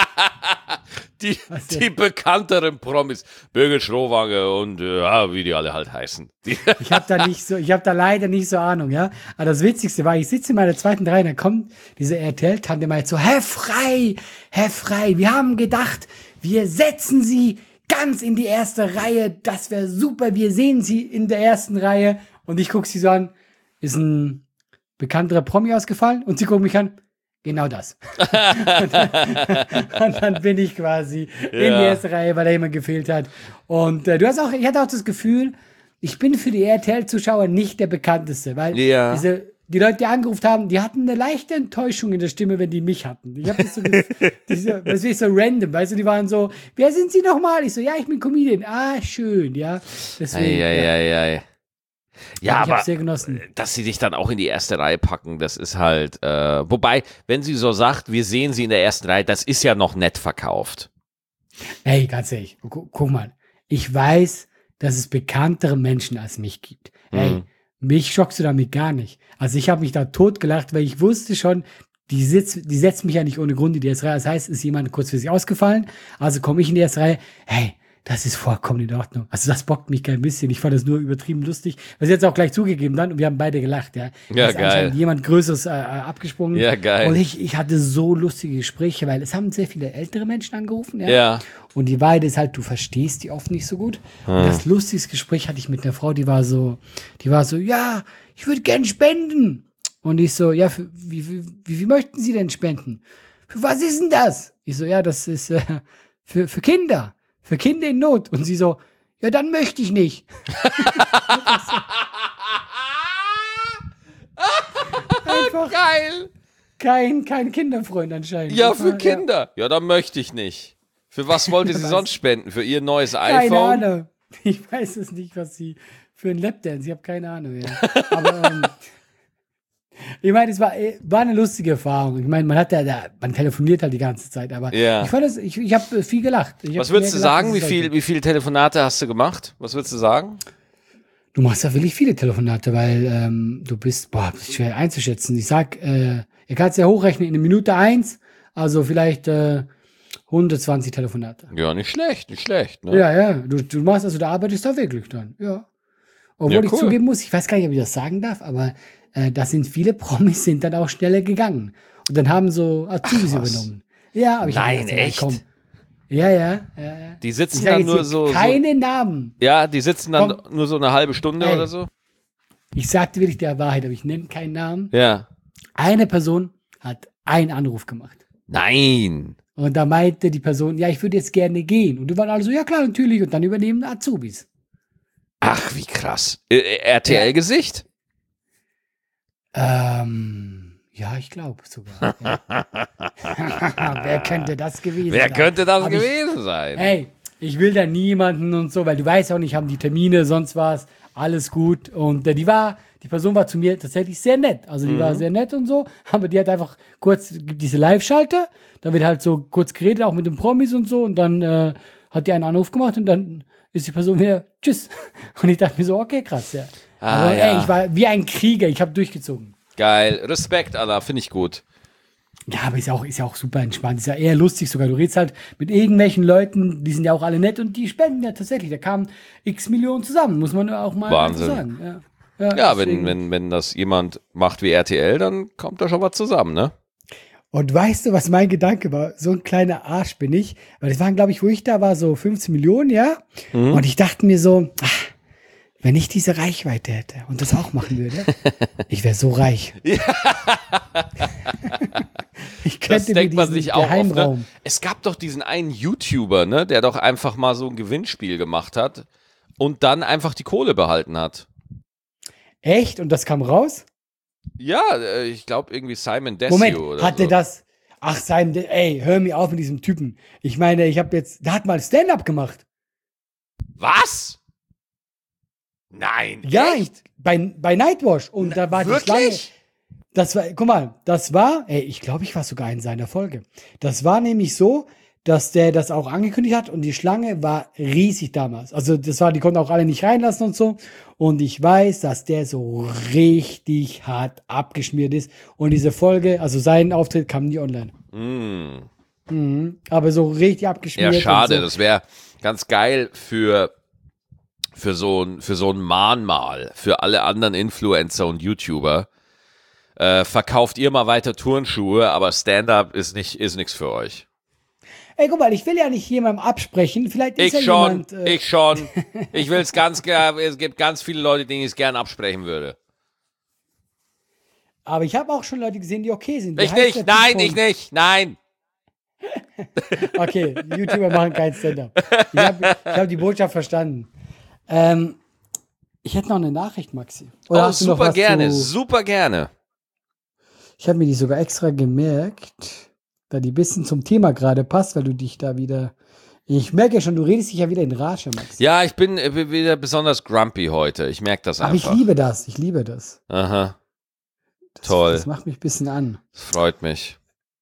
Die, Was die bekannteren Promis, Birgit Schrowanger und äh, ja, wie die alle halt heißen. Die ich habe da nicht so, ich habe da leider nicht so Ahnung, ja. Aber das Witzigste war, ich sitze in meiner zweiten Reihe, dann kommt diese R T L-Tante mal so, Herr Frei, Herr Frei, wir haben gedacht, wir setzen Sie ganz in die erste Reihe, das wäre super, wir sehen Sie in der ersten Reihe. Und ich gucke sie so an, ist ein bekannterer Promi ausgefallen? Und sie guckt mich an, genau das. und, dann, und dann bin ich quasi ja. in die erste Reihe, weil da jemand gefehlt hat. Und äh, du hast auch, ich hatte auch das Gefühl, ich bin für die R T L-Zuschauer nicht der bekannteste, weil ja. diese, die Leute, die angerufen haben, die hatten eine leichte Enttäuschung in der Stimme, wenn die mich hatten. Ich habe das so, diese, das ist so random, weißt du, die waren so, wer sind Sie nochmal? Ich so, ja, ich bin Comedian. Ah, schön, ja. Deswegen, ei, ei, ja. ei, ei. Ja, ich aber sehr genossen. dass sie dich dann auch in die erste Reihe packen, das ist halt, äh, wobei, wenn sie so sagt, wir sehen sie in der ersten Reihe, das ist ja noch nett verkauft. Ey, ganz ehrlich, gu guck mal, ich weiß, dass es bekanntere Menschen als mich gibt. Mhm. Ey, mich schockst du damit gar nicht. Also ich habe mich da totgelacht, weil ich wusste schon, die, sitz, die setzt mich ja nicht ohne Grund in die erste Reihe. Das heißt, ist jemand kurzfristig ausgefallen, also komme ich in die erste Reihe, hey, das ist vollkommen in Ordnung. Also das bockt mich kein bisschen. Ich fand das nur übertrieben lustig. Was sie jetzt auch gleich zugegeben dann und wir haben beide gelacht, ja. Ja, da ist geil. Anscheinend jemand Größeres äh, abgesprungen. Ja, geil. Und ich, ich hatte so lustige Gespräche, weil es haben sehr viele ältere Menschen angerufen, ja. Ja. Und die Wahrheit ist halt, du verstehst die oft nicht so gut. Hm. Und das lustigste Gespräch hatte ich mit einer Frau, die war so, die war so, ja, ich würde gern spenden. Und ich so, ja, für, wie, wie, wie, wie möchten Sie denn spenden? Für was ist denn das? Ich so, ja, das ist äh, für, für Kinder. Für Kinder in Not. Und sie so, ja, dann möchte ich nicht. Einfach geil. Kein, kein Kinderfreund anscheinend. Ja, für Kinder. Ja. ja, dann möchte ich nicht. Für was wollte sie sonst spenden? Für ihr neues iPhone? Keine Ahnung. Ich weiß es nicht, was sie für ein Lapdance. Ich habe keine Ahnung. Ja. Aber ähm, ich meine, es war, war eine lustige Erfahrung. Ich meine, man hat ja, man telefoniert halt die ganze Zeit, aber ja. ich fand das, ich, ich habe viel gelacht. Ich Was würdest du gelacht, sagen? Wie viel, wie viele Telefonate hast du gemacht? Was würdest du sagen? Du machst ja wirklich viele Telefonate, weil ähm, du bist, boah, das ist schwer einzuschätzen. Ich sag, äh, ihr kannst ja hochrechnen in der Minute eins, also vielleicht äh, hundertzwanzig Telefonate. Ja, nicht schlecht, nicht schlecht. Ne? Ja, ja, du, du machst, also da arbeitest du wirklich dann, ja. Obwohl ja, cool. ich zugeben muss, ich weiß gar nicht, ob ich das sagen darf, aber äh, da sind viele Promis sind dann auch schneller gegangen. Und dann haben so Azubis übernommen. Ja, aber ich Nein, gedacht, echt? Komm. Ja, ja, ja, ja. Die sitzen dann nur so. Keine so, Namen. Ja, die sitzen dann komm. nur so eine halbe Stunde Ey. oder so. Ich sagte wirklich der Wahrheit, aber ich nenne keinen Namen. Ja. Eine Person hat einen Anruf gemacht. Nein. Und da meinte die Person, ja, ich würde jetzt gerne gehen. Und du warst alle so, ja klar, natürlich. Und dann übernehmen Azubis. Ach, wie krass. Äh, R T L-Gesicht? Ähm, ja, ich glaube sogar. Ja. Wer könnte das gewesen Wer sein? könnte das Aber gewesen ich, sein? Hey, ich will da niemanden und so, weil du weißt auch nicht, haben die Termine, sonst was, alles gut. Und äh, die war, die Person war zu mir tatsächlich sehr nett. Also die Mhm. war sehr nett und so, aber die hat einfach kurz gibt diese Live-Schalte, da wird halt so kurz geredet, auch mit den Promis und so, und dann äh, hat die einen Anruf gemacht und dann ist die Person wieder, tschüss. Und ich dachte mir so, okay, krass, ja. Ah, aber ja. ey, ich war wie ein Krieger, ich habe durchgezogen. Geil. Respekt, Anna, finde ich gut. Ja, aber ist ja auch, ist ja auch super entspannt. Ist ja eher lustig sogar. Du redest halt mit irgendwelchen Leuten, die sind ja auch alle nett und die spenden ja tatsächlich. Da kamen x Millionen zusammen, muss man auch mal Wahnsinn. sagen. Ja, ja, Ja, deswegen. wenn, wenn, wenn das jemand macht wie R T L, dann kommt da schon was zusammen, ne? Und weißt du, was mein Gedanke war? So ein kleiner Arsch bin ich. Weil das waren, glaube ich, wo ich da war, so fünfzehn Millionen, ja? Mhm. Und ich dachte mir so, ach, wenn ich diese Reichweite hätte und das auch machen würde, ich wäre so reich. Ich Das könnte denkt mir man diesen sich auch oft, Geheimraum. ne? Es gab doch diesen einen YouTuber, ne, der doch einfach mal so ein Gewinnspiel gemacht hat und dann einfach die Kohle behalten hat. Echt? Und das kam raus? Ja, äh, ich glaube irgendwie Simon Desio Moment, oder hatte so. das. Ach, sein, ey, hör mir auf mit diesem Typen. Ich meine, ich habe jetzt, der hat mal Stand-up gemacht. Was? Nein, Ja, echt? ich, bei, bei Nightwash. Und da war die Schlange. Wirklich? Das war, guck mal, das war, ey, ich glaube, ich war sogar in seiner Folge. Das war nämlich so, dass der das auch angekündigt hat und die Schlange war riesig damals. Also das war, die konnten auch alle nicht reinlassen und so. Und ich weiß, dass der so richtig hart abgeschmiert ist. Und diese Folge, also sein Auftritt kam nie online. Mm. Mhm. Aber so richtig abgeschmiert. Ja, schade. und so. Das wäre ganz geil für, für so ein, für so ein Mahnmal, für alle anderen Influencer und YouTuber. Äh, verkauft ihr mal weiter Turnschuhe, aber Stand-up ist nicht, ist nichts für euch. Ey, guck mal, ich will ja nicht jemandem absprechen. Vielleicht ist Ich ja schon, jemand. Äh, ich schon. Ich will es ganz gerne, es gibt ganz viele Leute, denen ich es gerne absprechen würde. aber ich habe auch schon Leute gesehen, die okay sind. Wie Ich heißt nicht, der Typ nein, von- ich nicht, nein. Okay, YouTuber machen kein Stand-up. Ich habe ich hab die Botschaft verstanden. Ähm, ich hätte noch eine Nachricht, Maxi. Oder Oh, hast du noch super was gerne, Zu, super gerne. ich habe mir die sogar extra gemerkt, da die ein bisschen zum Thema gerade passt, weil du dich da wieder. Ich merke ja schon, du redest dich ja wieder in Rage, Maxi. Ja, ich bin äh, wieder besonders grumpy heute. Ich merke das Aber ich einfach. liebe das, ich liebe das. Aha, das Toll. Das macht mich ein bisschen an. das freut mich.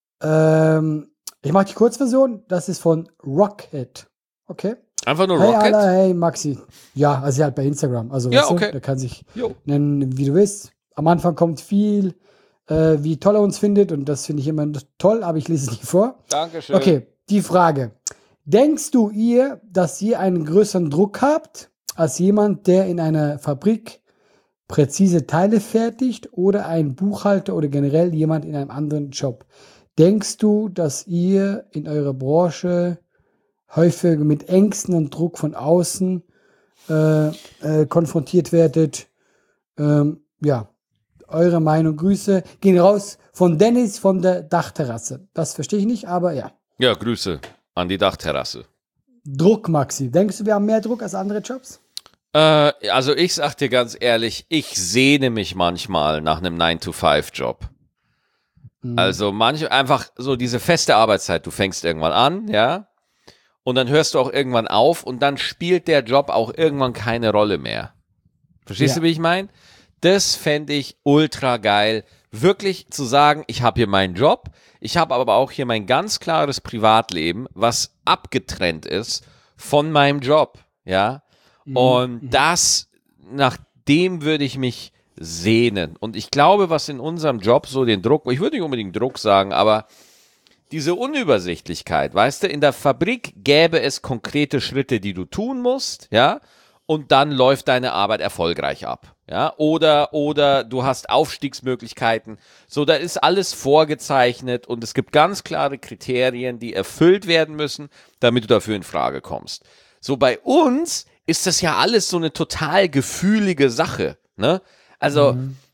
Ähm, ich mache die Kurzversion, das ist von Rocket. Okay? Einfach nur Hey Rocket? Alla, hey Maxi. Ja, also halt bei Instagram. Also Ja, weißt du, okay. der kann sich Jo. nennen, wie du willst. Am Anfang kommt viel, äh, wie toll er uns findet und das finde ich immer toll, aber ich lese es nicht vor. Dankeschön. Okay, die Frage. Denkst du ihr, dass ihr einen größeren Druck habt als jemand, der in einer Fabrik präzise Teile fertigt oder ein Buchhalter oder generell jemand in einem anderen Job? Denkst du, dass ihr in eurer Branche häufig mit Ängsten und Druck von außen äh, äh, konfrontiert werdet? Ähm, ja, eure Meinung, Grüße gehen raus von Dennis von der Dachterrasse. Das verstehe ich nicht, aber ja. Ja, Grüße an die Dachterrasse. Druck, Maxi. Denkst du, wir haben mehr Druck als andere Jobs? Äh, also ich sag dir ganz ehrlich, ich sehne mich manchmal nach einem nine to five Job. Mhm. Also manch einfach so diese feste Arbeitszeit, du fängst irgendwann an, ja, und dann hörst du auch irgendwann auf und dann spielt der Job auch irgendwann keine Rolle mehr. Verstehst Ja. du, wie ich meine? Das fände ich ultra geil, wirklich zu sagen, ich habe hier meinen Job, ich habe aber auch hier mein ganz klares Privatleben, was abgetrennt ist von meinem Job, ja. Und das, nach dem würde ich mich sehnen. Und ich glaube, was in unserem Job so den Druck, ich würde nicht unbedingt Druck sagen, aber diese Unübersichtlichkeit, weißt du, in der Fabrik gäbe es konkrete Schritte, die du tun musst, ja, und dann läuft deine Arbeit erfolgreich ab, ja, oder, oder du hast Aufstiegsmöglichkeiten, so, da ist alles vorgezeichnet und es gibt ganz klare Kriterien, die erfüllt werden müssen, damit du dafür in Frage kommst. So, bei uns ist das ja alles so eine total gefühlige Sache, ne? Also,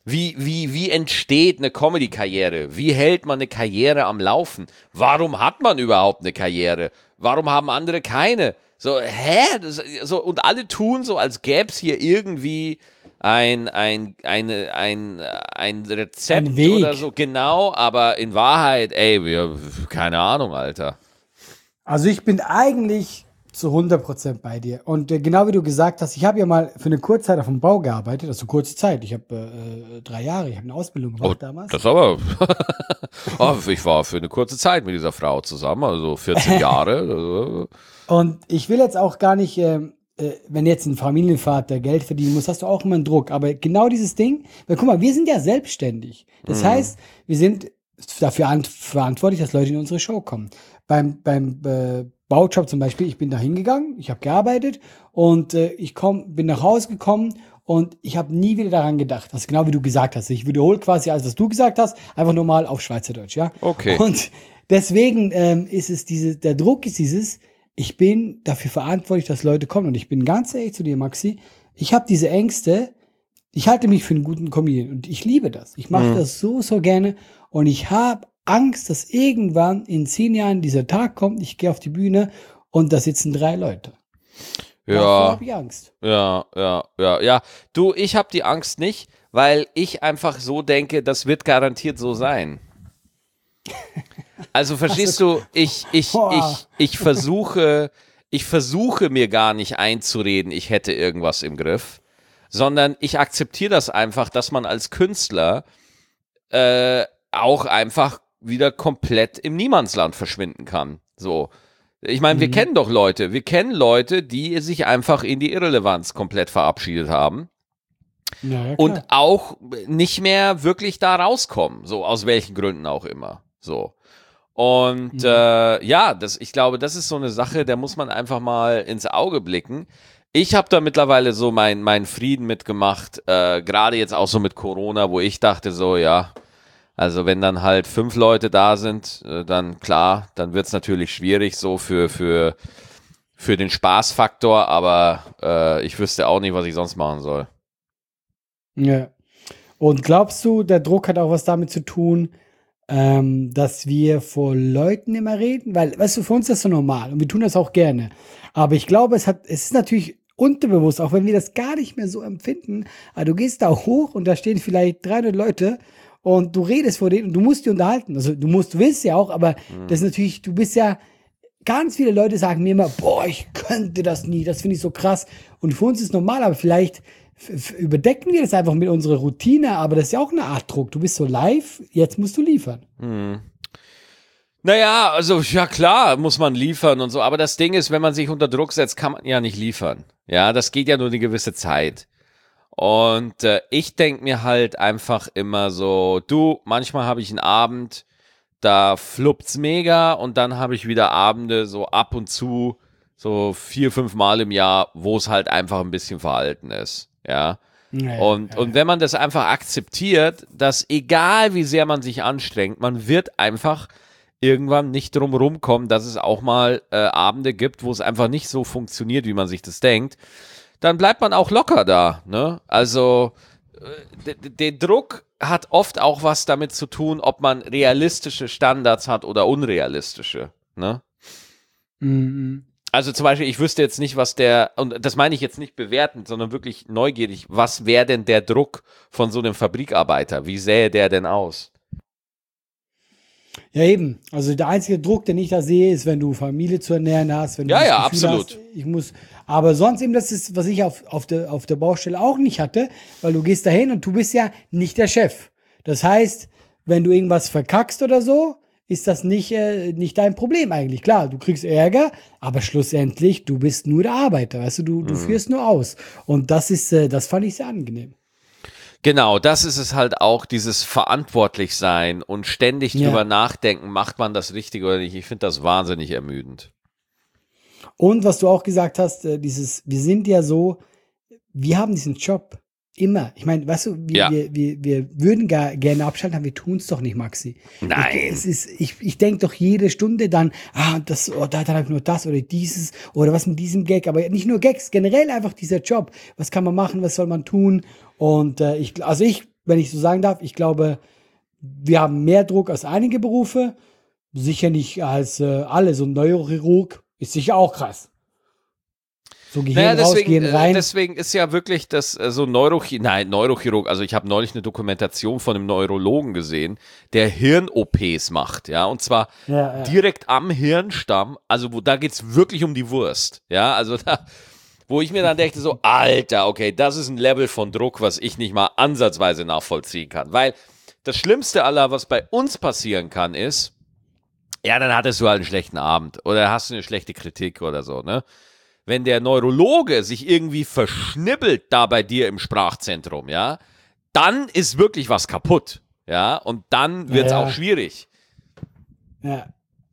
Wie, wie, wie entsteht eine Comedy-Karriere? Wie hält man eine Karriere am Laufen? Warum hat man überhaupt eine Karriere? Warum haben andere keine? So, hä? Das, so, und alle tun so, als gäbe es hier irgendwie ein, ein, eine, ein, ein Rezept Ein Weg. oder so. Genau, aber in Wahrheit, ey, wir, keine Ahnung, Alter. Also ich bin eigentlich zu hundert Prozent bei dir. Und äh, genau wie du gesagt hast, ich habe ja mal für eine kurze Zeit auf dem Bau gearbeitet, also kurze Zeit. Ich habe äh, drei Jahre, ich habe eine Ausbildung gemacht Oh, damals. das aber. Oh, ich war für eine kurze Zeit mit dieser Frau zusammen, also vierzehn Jahre. Also. Und ich will jetzt auch gar nicht, ähm, äh, wenn jetzt ein Familienvater Geld verdienen muss, hast du auch immer einen Druck. Aber genau dieses Ding, weil guck mal, wir sind ja selbstständig. Das Mhm. heißt, wir sind dafür an, verantwortlich, dass Leute in unsere Show kommen. Beim, beim äh, Baujob zum Beispiel, ich bin da hingegangen, ich habe gearbeitet und äh, ich komm, bin nach Hause gekommen und ich habe nie wieder daran gedacht. Das ist genau wie du gesagt hast. Ich wiederhole quasi alles, was du gesagt hast, einfach nur mal auf Schweizerdeutsch, ja? Okay. Und deswegen ähm, ist es diese, der Druck ist dieses, ich bin dafür verantwortlich, dass Leute kommen. Und ich bin ganz ehrlich zu dir, Maxi, ich habe diese Ängste, ich halte mich für einen guten Comedian und ich liebe das. Ich mache Mhm. das so, so gerne und ich habe Angst, dass irgendwann in zehn Jahren dieser Tag kommt, ich gehe auf die Bühne und da sitzen drei Leute. Davor Ja, habe ich Angst. ja, ja, ja, ja. Du, ich habe die Angst nicht, weil ich einfach so denke, das wird garantiert so sein. Also verstehst du, ich, ich, Boah. ich, ich versuche, ich versuche mir gar nicht einzureden, ich hätte irgendwas im Griff, sondern ich akzeptiere das einfach, dass man als Künstler äh, auch einfach wieder komplett im Niemandsland verschwinden kann. So. Ich meine, wir Mhm. kennen doch Leute, wir kennen Leute, die sich einfach in die Irrelevanz komplett verabschiedet haben Ja, ja, und klar. auch nicht mehr wirklich da rauskommen, so aus welchen Gründen auch immer. So. Und Mhm. äh, ja, das, ich glaube, das ist so eine Sache, da muss man einfach mal ins Auge blicken. Ich habe da mittlerweile so meinen mein Frieden mitgemacht, äh, gerade jetzt auch so mit Corona, wo ich dachte so, ja, also wenn dann halt fünf Leute da sind, äh, dann klar, dann wird es natürlich schwierig so für, für, für den Spaßfaktor, aber äh, ich wüsste auch nicht, was ich sonst machen soll. Ja. Und glaubst du, der Druck hat auch was damit zu tun, ähm, dass wir vor Leuten immer reden? Weil, weißt du, für uns ist das so normal und wir tun das auch gerne. Aber ich glaube, es hat, es ist natürlich unterbewusst, auch wenn wir das gar nicht mehr so empfinden, aber du gehst da hoch und da stehen vielleicht dreihundert Leute und du redest vor denen und du musst die unterhalten. Also du musst, du willst ja auch, aber das ist natürlich, du bist ja, ganz viele Leute sagen mir immer, boah, ich könnte das nie, das finde ich so krass. Und für uns ist es normal, aber vielleicht f- f- überdecken wir das einfach mit unserer Routine, aber das ist ja auch eine Art Druck. Du bist so live, jetzt musst du liefern. Hm. Naja, also ja klar, muss man liefern und so, aber das Ding ist, wenn man sich unter Druck setzt, kann man ja nicht liefern. Ja, das geht ja nur eine gewisse Zeit. Und äh, ich denke mir halt einfach immer so, du, manchmal habe ich einen Abend, da fluppt's mega und dann habe ich wieder Abende so ab und zu, so vier, fünf Mal im Jahr, wo es halt einfach ein bisschen verhalten ist. Ja. Ja, Und, ja, und wenn man das einfach akzeptiert, dass egal wie sehr man sich anstrengt, man wird einfach irgendwann nicht drum rumkommen, dass es auch mal äh, Abende gibt, wo es einfach nicht so funktioniert, wie man sich das denkt, dann bleibt man auch locker da. Ne? Also äh, d- der Druck hat oft auch was damit zu tun, ob man realistische Standards hat oder unrealistische. Ne? Mhm. Also zum Beispiel, ich wüsste jetzt nicht, was der, und das meine ich jetzt nicht bewertend, sondern wirklich neugierig, was wäre denn der Druck von so einem Fabrikarbeiter? Wie sähe der denn aus? Ja, eben. Also der einzige Druck, den ich da sehe, ist, wenn du Familie zu ernähren hast, wenn du Ja, das ja, Gefühl absolut. hast, ich muss. Aber sonst eben, das ist, was ich auf, auf, der, auf der Baustelle auch nicht hatte, weil du gehst dahin und du bist ja nicht der Chef. Das heißt, wenn du irgendwas verkackst oder so, ist das nicht, äh, nicht dein Problem eigentlich. Klar, du kriegst Ärger, aber schlussendlich, du bist nur der Arbeiter, weißt du, du, du führst nur aus. Und das ist, äh, das fand ich sehr angenehm. Genau, das ist es halt auch, dieses Verantwortlichsein und ständig Ja. drüber nachdenken, macht man das Richtige oder nicht. Ich finde das wahnsinnig ermüdend. Und was du auch gesagt hast, äh, dieses, wir sind ja so, wir haben diesen Job immer. Ich meine, weißt du, wir, Ja. wir, wir, wir würden gar gerne abschalten, aber wir tun es doch nicht, Maxi. Nein. Ich, es ist, ich, ich denke doch jede Stunde dann, ah, das, oh, da, dann habe ich nur das oder dieses oder was mit diesem Gag. Aber nicht nur Gags, generell einfach dieser Job. Was kann man machen, was soll man tun? Und äh, ich, also ich wenn ich so sagen darf, ich glaube, wir haben mehr Druck als einige Berufe. Sicher nicht als äh, alle. So ein Neurochirurg ist sicher auch krass. So Gehirn naja, raus, deswegen, Gehirn rein. äh, deswegen ist ja wirklich das äh, so Neurochirurg, nein, Neurochirurg, also ich habe neulich eine Dokumentation von einem Neurologen gesehen, der Hirn-O Ps macht, ja, und zwar Ja, ja. direkt am Hirnstamm, also wo da geht's wirklich um die Wurst, ja, also da, wo ich mir dann dachte so, Alter, okay, das ist ein Level von Druck, was ich nicht mal ansatzweise nachvollziehen kann, weil das Schlimmste aller, was bei uns passieren kann, ist, ja, dann hattest du halt einen schlechten Abend oder hast du eine schlechte Kritik oder so, ne? Wenn der Neurologe sich irgendwie verschnibbelt da bei dir im Sprachzentrum, ja, dann ist wirklich was kaputt, ja, und dann wird's Ja, ja. auch schwierig. Ja.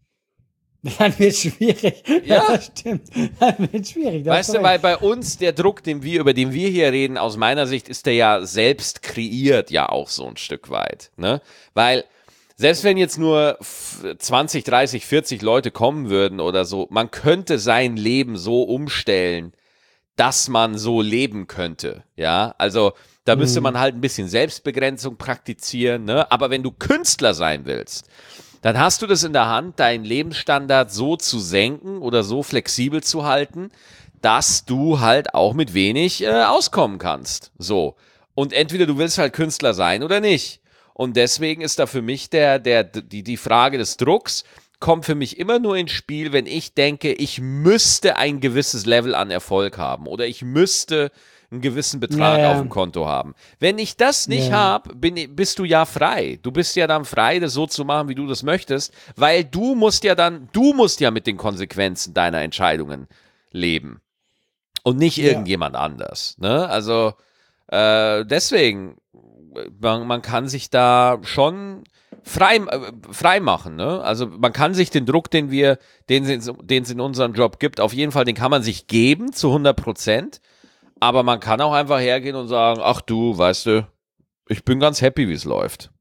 Dann wird schwierig. Ja. Das stimmt. Dann wird schwierig. Da hast Weißt du, recht. weil bei uns der Druck, den wir, über den wir hier reden, aus meiner Sicht ist der ja selbst kreiert, ja auch so ein Stück weit, ne? Weil selbst wenn jetzt nur zwanzig, dreißig, vierzig Leute kommen würden oder so, man könnte sein Leben so umstellen, dass man so leben könnte, ja, also da müsste man halt ein bisschen Selbstbegrenzung praktizieren, ne? Aber wenn du Künstler sein willst, dann hast du das in der Hand, deinen Lebensstandard so zu senken oder so flexibel zu halten, dass du halt auch mit wenig äh, auskommen kannst, so. Und entweder du willst halt Künstler sein oder nicht. Und deswegen ist da für mich der, der, die, die Frage des Drucks kommt für mich immer nur ins Spiel, wenn ich denke, ich müsste ein gewisses Level an Erfolg haben oder ich müsste einen gewissen Betrag Ja, ja. auf dem Konto haben. Wenn ich das nicht Ja. habe, bin, bist du ja frei. Du bist ja dann frei, das so zu machen, wie du das möchtest, weil du musst ja dann, du musst ja mit den Konsequenzen deiner Entscheidungen leben und nicht Ja. irgendjemand anders. Ne? Also äh, deswegen, man, man kann sich da schon frei, äh, frei machen. Ne? Also man kann sich den Druck, den wir, den es in unserem Job gibt, auf jeden Fall, den kann man sich geben zu hundert Prozent. Aber man kann auch einfach hergehen und sagen, ach du, weißt du, ich bin ganz happy, wie es läuft.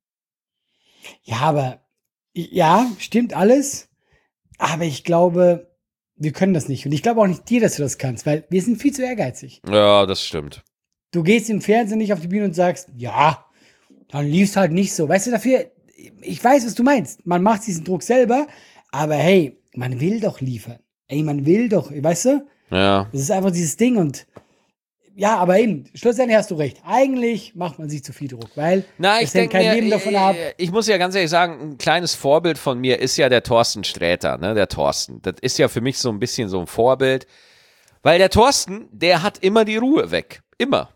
Ja, aber ja, stimmt alles. Aber ich glaube, wir können das nicht. Und ich glaube auch nicht dir, dass du das kannst, weil wir sind viel zu ehrgeizig. Ja, das stimmt. Du gehst im Fernsehen nicht auf die Bühne und sagst, ja, dann lief's halt nicht so. Weißt du, dafür, ich weiß, was du meinst. Man macht diesen Druck selber, aber hey, man will doch liefern. Ey, man will doch, weißt du? Ja. Das ist einfach dieses Ding und ja, aber eben, schlussendlich hast du recht. Eigentlich macht man sich zu viel Druck, weil Na, ich es hängt denke kein mir, Leben davon ab. ich, ich muss ja ganz ehrlich sagen, ein kleines Vorbild von mir ist ja der Thorsten Sträter, ne, der Thorsten. Das ist ja für mich so ein bisschen so ein Vorbild, weil der Thorsten, der hat immer die Ruhe weg. Immer.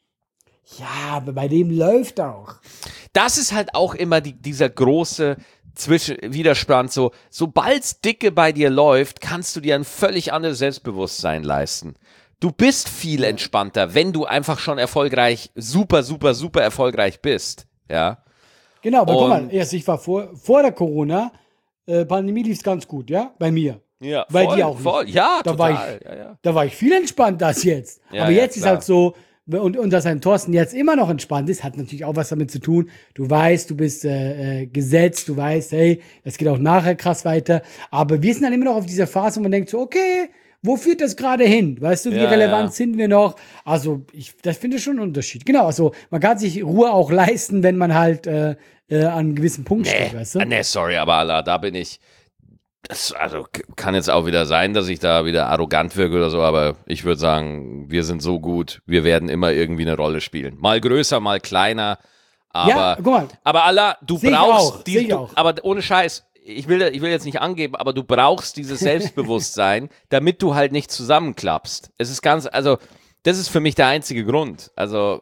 Ja, aber bei dem läuft auch. Das ist halt auch immer die, dieser große Zwischen Widerstand, so, sobald's dicke bei dir läuft, kannst du dir ein völlig anderes Selbstbewusstsein leisten. Du bist viel entspannter, wenn du einfach schon erfolgreich, super, super, super erfolgreich bist, ja. Genau, aber guck Und- mal, erst ich war vor, vor der Corona-Pandemie lief es ganz gut, ja, bei mir. Ja, Bei voll, dir auch nicht. voll, ja, Da total. war ich- ja, ja. Da war ich viel entspannter als jetzt. Ja, aber ja, jetzt ist klar. halt so, und, und dass ein Thorsten jetzt immer noch entspannt ist, hat natürlich auch was damit zu tun. Du weißt, du bist äh, äh, gesetzt, du weißt, hey, das geht auch nachher krass weiter. Aber wir sind dann immer noch auf dieser Phase, wo man denkt so, okay, wo führt das gerade hin? Weißt du, wie Ja, relevant ja. sind wir noch? Also, ich, das finde ich schon einen Unterschied. Genau, also man kann sich Ruhe auch leisten, wenn man halt äh, äh, an einem gewissen Punkt steht, weißt du? Nee, nee, sorry, aber Allah, da bin ich. Das, also k- kann jetzt auch wieder sein, dass ich da wieder arrogant wirke oder so, aber ich würde sagen, wir sind so gut, wir werden immer irgendwie eine Rolle spielen. Mal größer, mal kleiner, aber, Ja, guck mal. aber Allah, du Seh ich brauchst auch, die, seh ich du, auch. aber ohne Scheiß, ich will, ich will jetzt nicht angeben, aber du brauchst dieses Selbstbewusstsein, damit du halt nicht zusammenklappst. Es ist ganz, also, das ist für mich der einzige Grund. Also,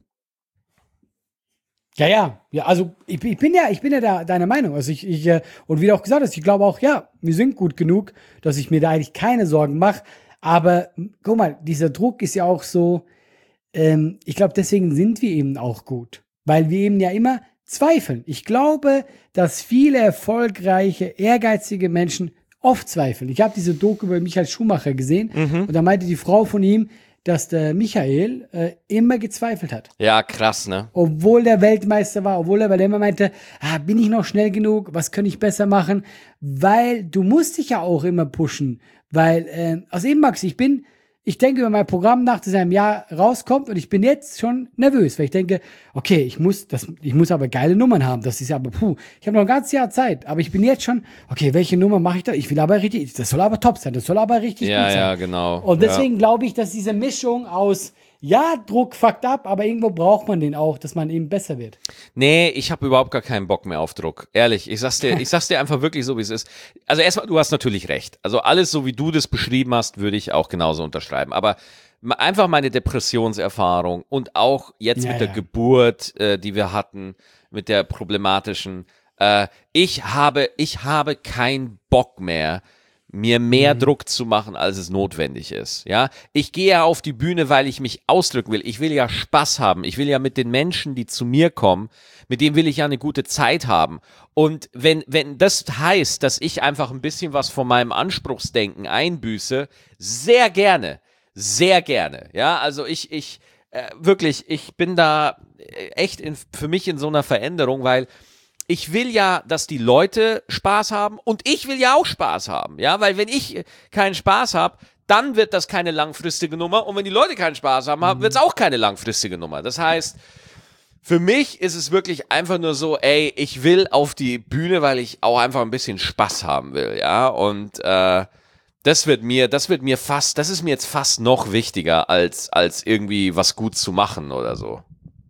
Ja, ja, ja, also ich, ich bin ja, ich bin ja da, deiner Meinung. Also ich, ich, äh, und wie du auch gesagt hast, ich glaube auch, ja, wir sind gut genug, dass ich mir da eigentlich keine Sorgen mache. Aber m, guck mal, dieser Druck ist ja auch so, ähm, ich glaube, deswegen sind wir eben auch gut. Weil wir eben ja immer zweifeln. Ich glaube, dass viele erfolgreiche, ehrgeizige Menschen oft zweifeln. Ich habe diese Doku über Michael Schumacher gesehen und da meinte die Frau von ihm, dass der Michael äh, immer gezweifelt hat. ja, krass, ne? Obwohl der Weltmeister war, obwohl er, weil er immer meinte, ah, bin ich noch schnell genug, was könnte ich besser machen? Weil du musst dich ja auch immer pushen, weil, äh, aus eben Max, ich bin, ich denke über mein Programm nach, das in einem Jahr rauskommt und ich bin jetzt schon nervös, weil ich denke, okay, ich muss das, ich muss aber geile Nummern haben. Das ist ja aber, puh, ich habe noch ein ganzes Jahr Zeit, aber ich bin jetzt schon, okay, welche Nummer mache ich da? Ich will aber richtig, das soll aber top sein, das soll aber richtig ja, gut sein. Ja, genau. Und deswegen ja. glaube ich, dass diese Mischung aus, ja, Druck fuckt ab, aber irgendwo braucht man den auch, dass man eben besser wird. Nee, ich habe überhaupt gar keinen Bock mehr auf Druck. Ehrlich, ich sag's dir, ich sag's dir einfach wirklich so, wie es ist. Also erstmal, du hast natürlich recht. Also alles, so wie du das beschrieben hast, würde ich auch genauso unterschreiben. Aber einfach meine Depressionserfahrung und auch jetzt Ja, mit der ja. Geburt, äh, die wir hatten, mit der problematischen, äh, ich habe, ich habe keinen Bock mehr, mir mehr Mhm. Druck zu machen, als es notwendig ist. Ja, ich gehe ja auf die Bühne, weil ich mich ausdrücken will. Ich will ja Spaß haben. Ich will ja mit den Menschen, die zu mir kommen, mit denen will ich ja eine gute Zeit haben. Und wenn, wenn das heißt, dass ich einfach ein bisschen was von meinem Anspruchsdenken einbüße, sehr gerne, sehr gerne. Ja, also ich, ich, äh, wirklich, ich bin da echt in, für mich in so einer Veränderung, weil ich will ja, dass die Leute Spaß haben und ich will ja auch Spaß haben, ja, weil wenn ich keinen Spaß habe, dann wird das keine langfristige Nummer und wenn die Leute keinen Spaß haben, Mhm. wird es auch keine langfristige Nummer. Das heißt, für mich ist es wirklich einfach nur so, ey, ich will auf die Bühne, weil ich auch einfach ein bisschen Spaß haben will, ja, und äh, das wird mir, das wird mir fast, das ist mir jetzt fast noch wichtiger, als, als irgendwie was gut zu machen oder so.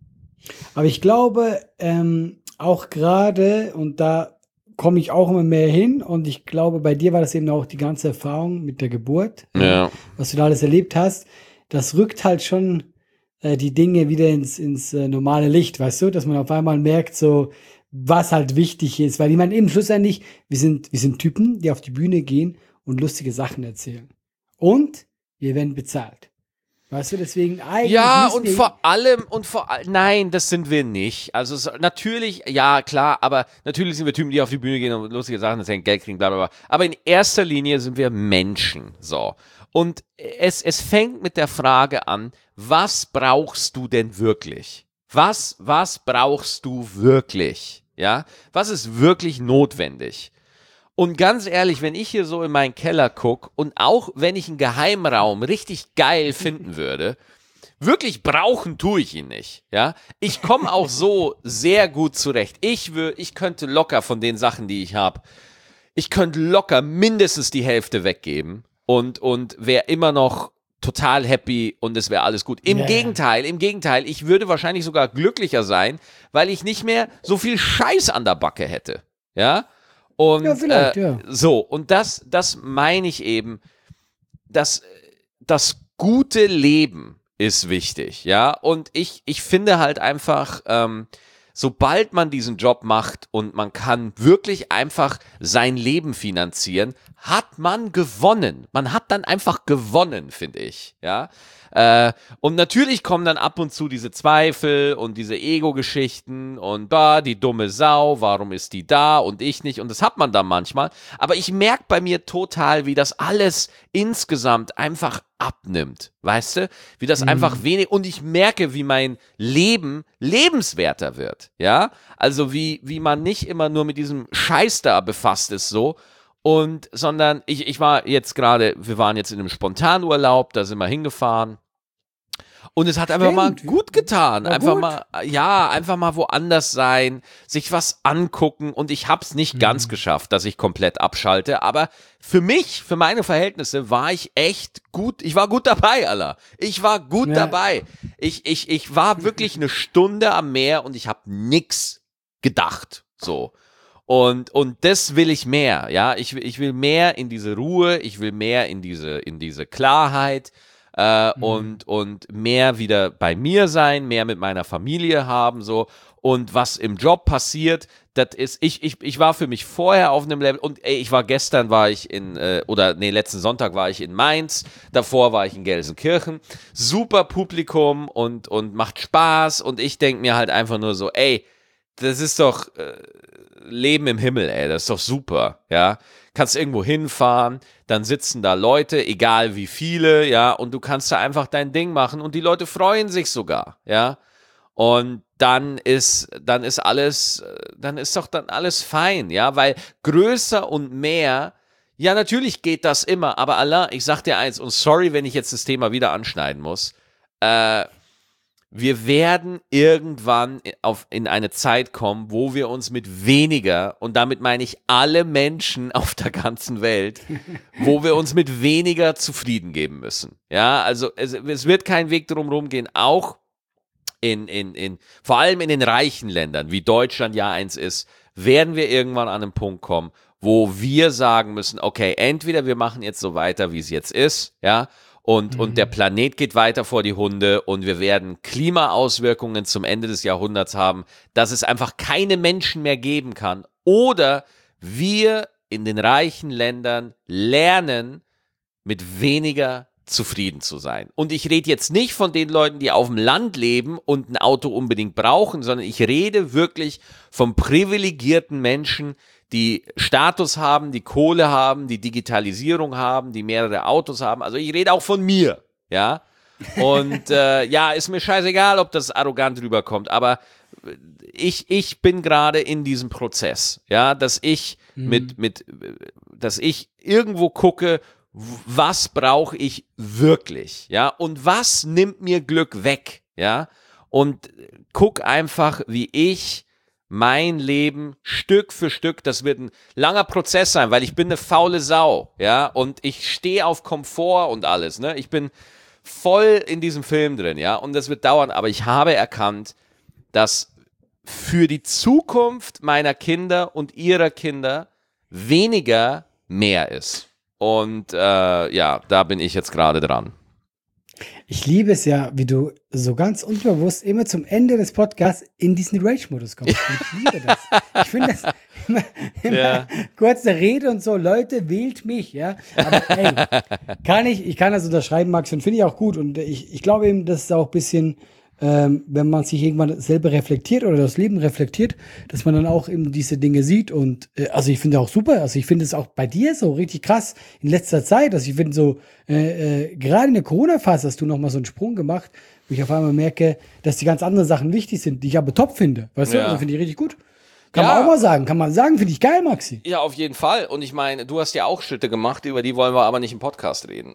Aber ich glaube, ähm, auch gerade, und da komme ich auch immer mehr hin, und ich glaube, bei dir war das eben auch die ganze Erfahrung mit der Geburt, äh, Ja. was du da alles erlebt hast, das rückt halt schon äh, die Dinge wieder ins, ins äh, normale Licht, weißt du, dass man auf einmal merkt, so, was halt wichtig ist, weil ich meine, eben schlussendlich, wir sind, wir sind Typen, die auf die Bühne gehen und lustige Sachen erzählen. Und wir werden bezahlt. Weißt du, deswegen eigentlich Ja, müssen und wir- vor allem, und vor allem, nein, das sind wir nicht. Also es, natürlich, ja, klar, aber natürlich sind wir Typen, die auf die Bühne gehen und lustige Sachen erzählen, Geld kriegen, bla bla bla. Aber in erster Linie sind wir Menschen, so. Und es, es fängt mit der Frage an, was brauchst du denn wirklich? Was, was brauchst du wirklich? Ja? Was ist wirklich notwendig? Und ganz ehrlich, wenn ich hier so in meinen Keller gucke und auch wenn ich einen Geheimraum richtig geil finden würde, wirklich brauchen tue ich ihn nicht, ja. Ich komme auch so sehr gut zurecht. Ich wür, ich könnte locker von den Sachen, die ich habe, ich könnte locker mindestens die Hälfte weggeben und, und wäre immer noch total happy und es wäre alles gut. Im Ja, ja. Gegenteil, im Gegenteil, ich würde wahrscheinlich sogar glücklicher sein, weil ich nicht mehr so viel Scheiß an der Backe hätte, ja. Und Ja, vielleicht, äh, ja. so, und das, das meine ich eben, dass das gute Leben ist wichtig, ja. Und ich, ich finde halt einfach, ähm, sobald man diesen Job macht und man kann wirklich einfach sein Leben finanzieren, hat man gewonnen. Man hat dann einfach gewonnen, finde ich, ja. Äh, und natürlich kommen dann ab und zu diese Zweifel und diese Ego-Geschichten und da, die dumme Sau, warum ist die da und ich nicht? Und das hat man dann manchmal. Aber ich merke bei mir total, wie das alles insgesamt einfach abnimmt, weißt du? Wie das Mhm. einfach wenig, und ich merke, wie mein Leben lebenswerter wird, ja? Also wie, wie man nicht immer nur mit diesem Scheiß da befasst ist, so. Und, sondern ich, ich war jetzt gerade, wir waren jetzt in einem Spontanurlaub, da sind wir hingefahren. Und es hat einfach mal Stimmt. gut getan. War Einfach gut. mal, ja, einfach mal woanders sein, sich was angucken. Und ich hab's nicht Mhm. ganz geschafft, dass ich komplett abschalte. Aber für mich, für meine Verhältnisse, war ich echt gut. Ich war gut dabei, Alter. Ich war gut Ja. dabei. Ich, ich, ich war wirklich eine Stunde am Meer und ich habe nix gedacht. So. Und, und das will ich mehr, ja. Ich, will- ich will mehr in diese Ruhe, ich will mehr in diese, in diese Klarheit äh, Mhm. und, und mehr wieder bei mir sein, mehr mit meiner Familie haben, so. Und was im Job passiert, das ist, ich, ich, ich war für mich vorher auf einem Level und ey, ich war gestern, war ich in, äh, oder nee, letzten Sonntag war ich in Mainz, davor war ich in Gelsenkirchen. Super Publikum und, und macht Spaß und ich denke mir halt einfach nur so, ey, das ist doch äh, Leben im Himmel, ey, das ist doch super, ja. Kannst irgendwo hinfahren, dann sitzen da Leute, egal wie viele, ja, und du kannst da einfach dein Ding machen und die Leute freuen sich sogar, ja. Und dann ist, dann ist alles, äh, dann ist doch dann alles fein, ja, weil größer und mehr, Ja, natürlich geht das immer, aber Allah, ich sag dir eins, und sorry, wenn ich jetzt das Thema wieder anschneiden muss, äh, wir werden irgendwann auf, in eine Zeit kommen, wo wir uns mit weniger, und damit meine ich alle Menschen auf der ganzen Welt, wo wir uns mit weniger zufrieden geben müssen. Ja, also es, es wird kein Weg drum rumgehen, auch in, in, in, vor allem in den reichen Ländern, wie Deutschland ja eins ist, werden wir irgendwann an einen Punkt kommen, wo wir sagen müssen, okay, entweder wir machen jetzt so weiter, wie es jetzt ist, ja, und, mhm. und der Planet geht weiter vor die Hunde und wir werden Klimaauswirkungen zum Ende des Jahrhunderts haben, dass es einfach keine Menschen mehr geben kann, oder wir in den reichen Ländern lernen, mit weniger zufrieden zu sein. Und ich rede jetzt nicht von den Leuten, die auf dem Land leben und ein Auto unbedingt brauchen, sondern ich rede wirklich vom privilegierten Menschen, die Status haben, die Kohle haben, die Digitalisierung haben, die mehrere Autos haben. Also ich rede auch von mir, ja. Und äh, ja, ist mir scheißegal, ob das arrogant rüberkommt, aber ich, ich bin gerade in diesem Prozess, ja, dass ich mhm. mit, mit, dass ich irgendwo gucke, was brauche ich wirklich, ja, und was nimmt mir Glück weg, ja, und guck einfach, wie ich mein Leben Stück für Stück, das wird ein langer Prozess sein, weil ich bin eine faule Sau, ja, und ich stehe auf Komfort und alles, ne, ich bin voll in diesem Film drin, ja, und das wird dauern, aber ich habe erkannt, dass für die Zukunft meiner Kinder und ihrer Kinder weniger mehr ist. Und äh, ja, da bin ich jetzt gerade dran. Ich liebe es ja, wie du so ganz unterbewusst immer zum Ende des Podcasts in diesen Rage-Modus kommst. Ich liebe das. Ich finde das immer, immer ja. kurze Rede und so, Leute, wählt mich, ja. Aber ey, kann ich, ich kann das unterschreiben, Max, und finde ich auch gut. Und ich, ich glaube eben, das ist auch ein bisschen, ähm, wenn man sich irgendwann selber reflektiert oder das Leben reflektiert, dass man dann auch eben diese Dinge sieht. Und äh, also ich finde auch super, also ich finde es auch bei dir so richtig krass in letzter Zeit. Also ich finde so, äh, äh, gerade in der Corona-Phase hast du nochmal so einen Sprung gemacht, wo ich auf einmal merke, dass die ganz anderen Sachen wichtig sind, die ich aber top finde. Weißt ja. du, also finde ich richtig gut. Kann ja. man auch mal sagen, kann man sagen, finde ich geil, Maxi. Ja, auf jeden Fall. Und ich meine, du hast ja auch Schritte gemacht, über die wollen wir aber nicht im Podcast reden.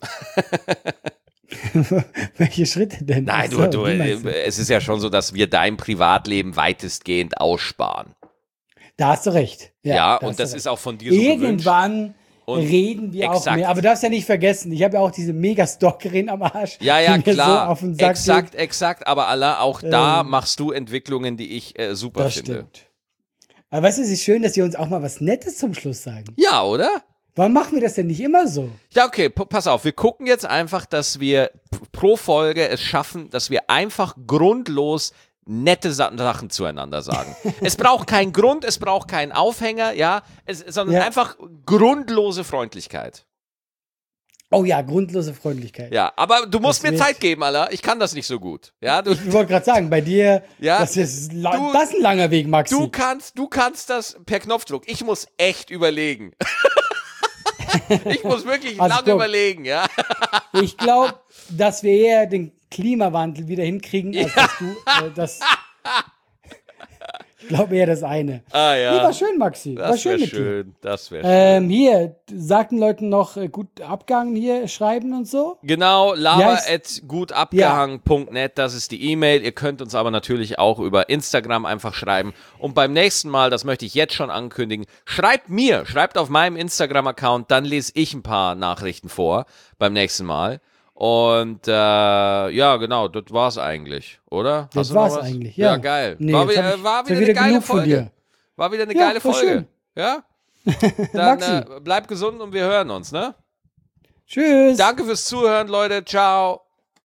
Welche Schritte denn? Nein, du, du, es ist ja schon so, dass wir dein Privatleben weitestgehend aussparen. Da hast du recht. Ja, ja und das recht. Ist auch von dir so Irgendwann reden wir exakt. Auch mehr. Aber du darfst ja nicht vergessen, ich habe ja auch diese Mega-Stalkerin am Arsch. Ja, ja, klar. So auf den Sack exakt, geht. exakt. Aber Allah, auch ähm, da machst du Entwicklungen, die ich äh, super das finde. Stimmt. Aber weißt du, es ist schön, dass wir uns auch mal was Nettes zum Schluss sagen. Ja, oder? Warum machen wir das denn nicht immer so? Ja, okay, p- pass auf. Wir gucken jetzt einfach, dass wir p- pro Folge es schaffen, dass wir einfach grundlos nette Sa- Sachen zueinander sagen. Es braucht keinen Grund, es braucht keinen Aufhänger, ja, es, sondern ja. einfach grundlose Freundlichkeit. Oh ja, grundlose Freundlichkeit. Ja, aber du musst das mir Zeit geben, Alter. Ich kann das nicht so gut. Ja, du, ich wollte gerade sagen, bei dir, ja, das ist, la- du, das ist ein langer Weg, Maxi. Du kannst, du kannst das per Knopfdruck. Ich muss echt überlegen. Ich muss wirklich also lange guck, überlegen, ja. Ich glaube, dass wir eher den Klimawandel wieder hinkriegen, als ja. dass du äh, das. Ich glaube eher das eine. Ah ja. Nee, war schön, Maxi. Das war schön wär mit schön. dir. Das wäre schön. Ähm, hier, sag den Leuten noch äh, gut Abgang hier schreiben und so. Genau, lava at gutabgehangen punkt net, das ist die E-Mail. Ihr könnt uns aber natürlich auch über Instagram einfach schreiben. Und beim nächsten Mal, das möchte ich jetzt schon ankündigen, schreibt mir, schreibt auf meinem Instagram-Account, dann lese ich ein paar Nachrichten vor beim nächsten Mal. Und äh, ja, genau, das war's eigentlich, oder? Hast das war's eigentlich, ja. Ja, geil. Nee, war, wieder, ich, war wieder eine geile Folge. War wieder eine ja, geile Folge. Schön. Ja? Dann äh, bleibt gesund und wir hören uns, ne? Tschüss. Danke fürs Zuhören, Leute. Ciao.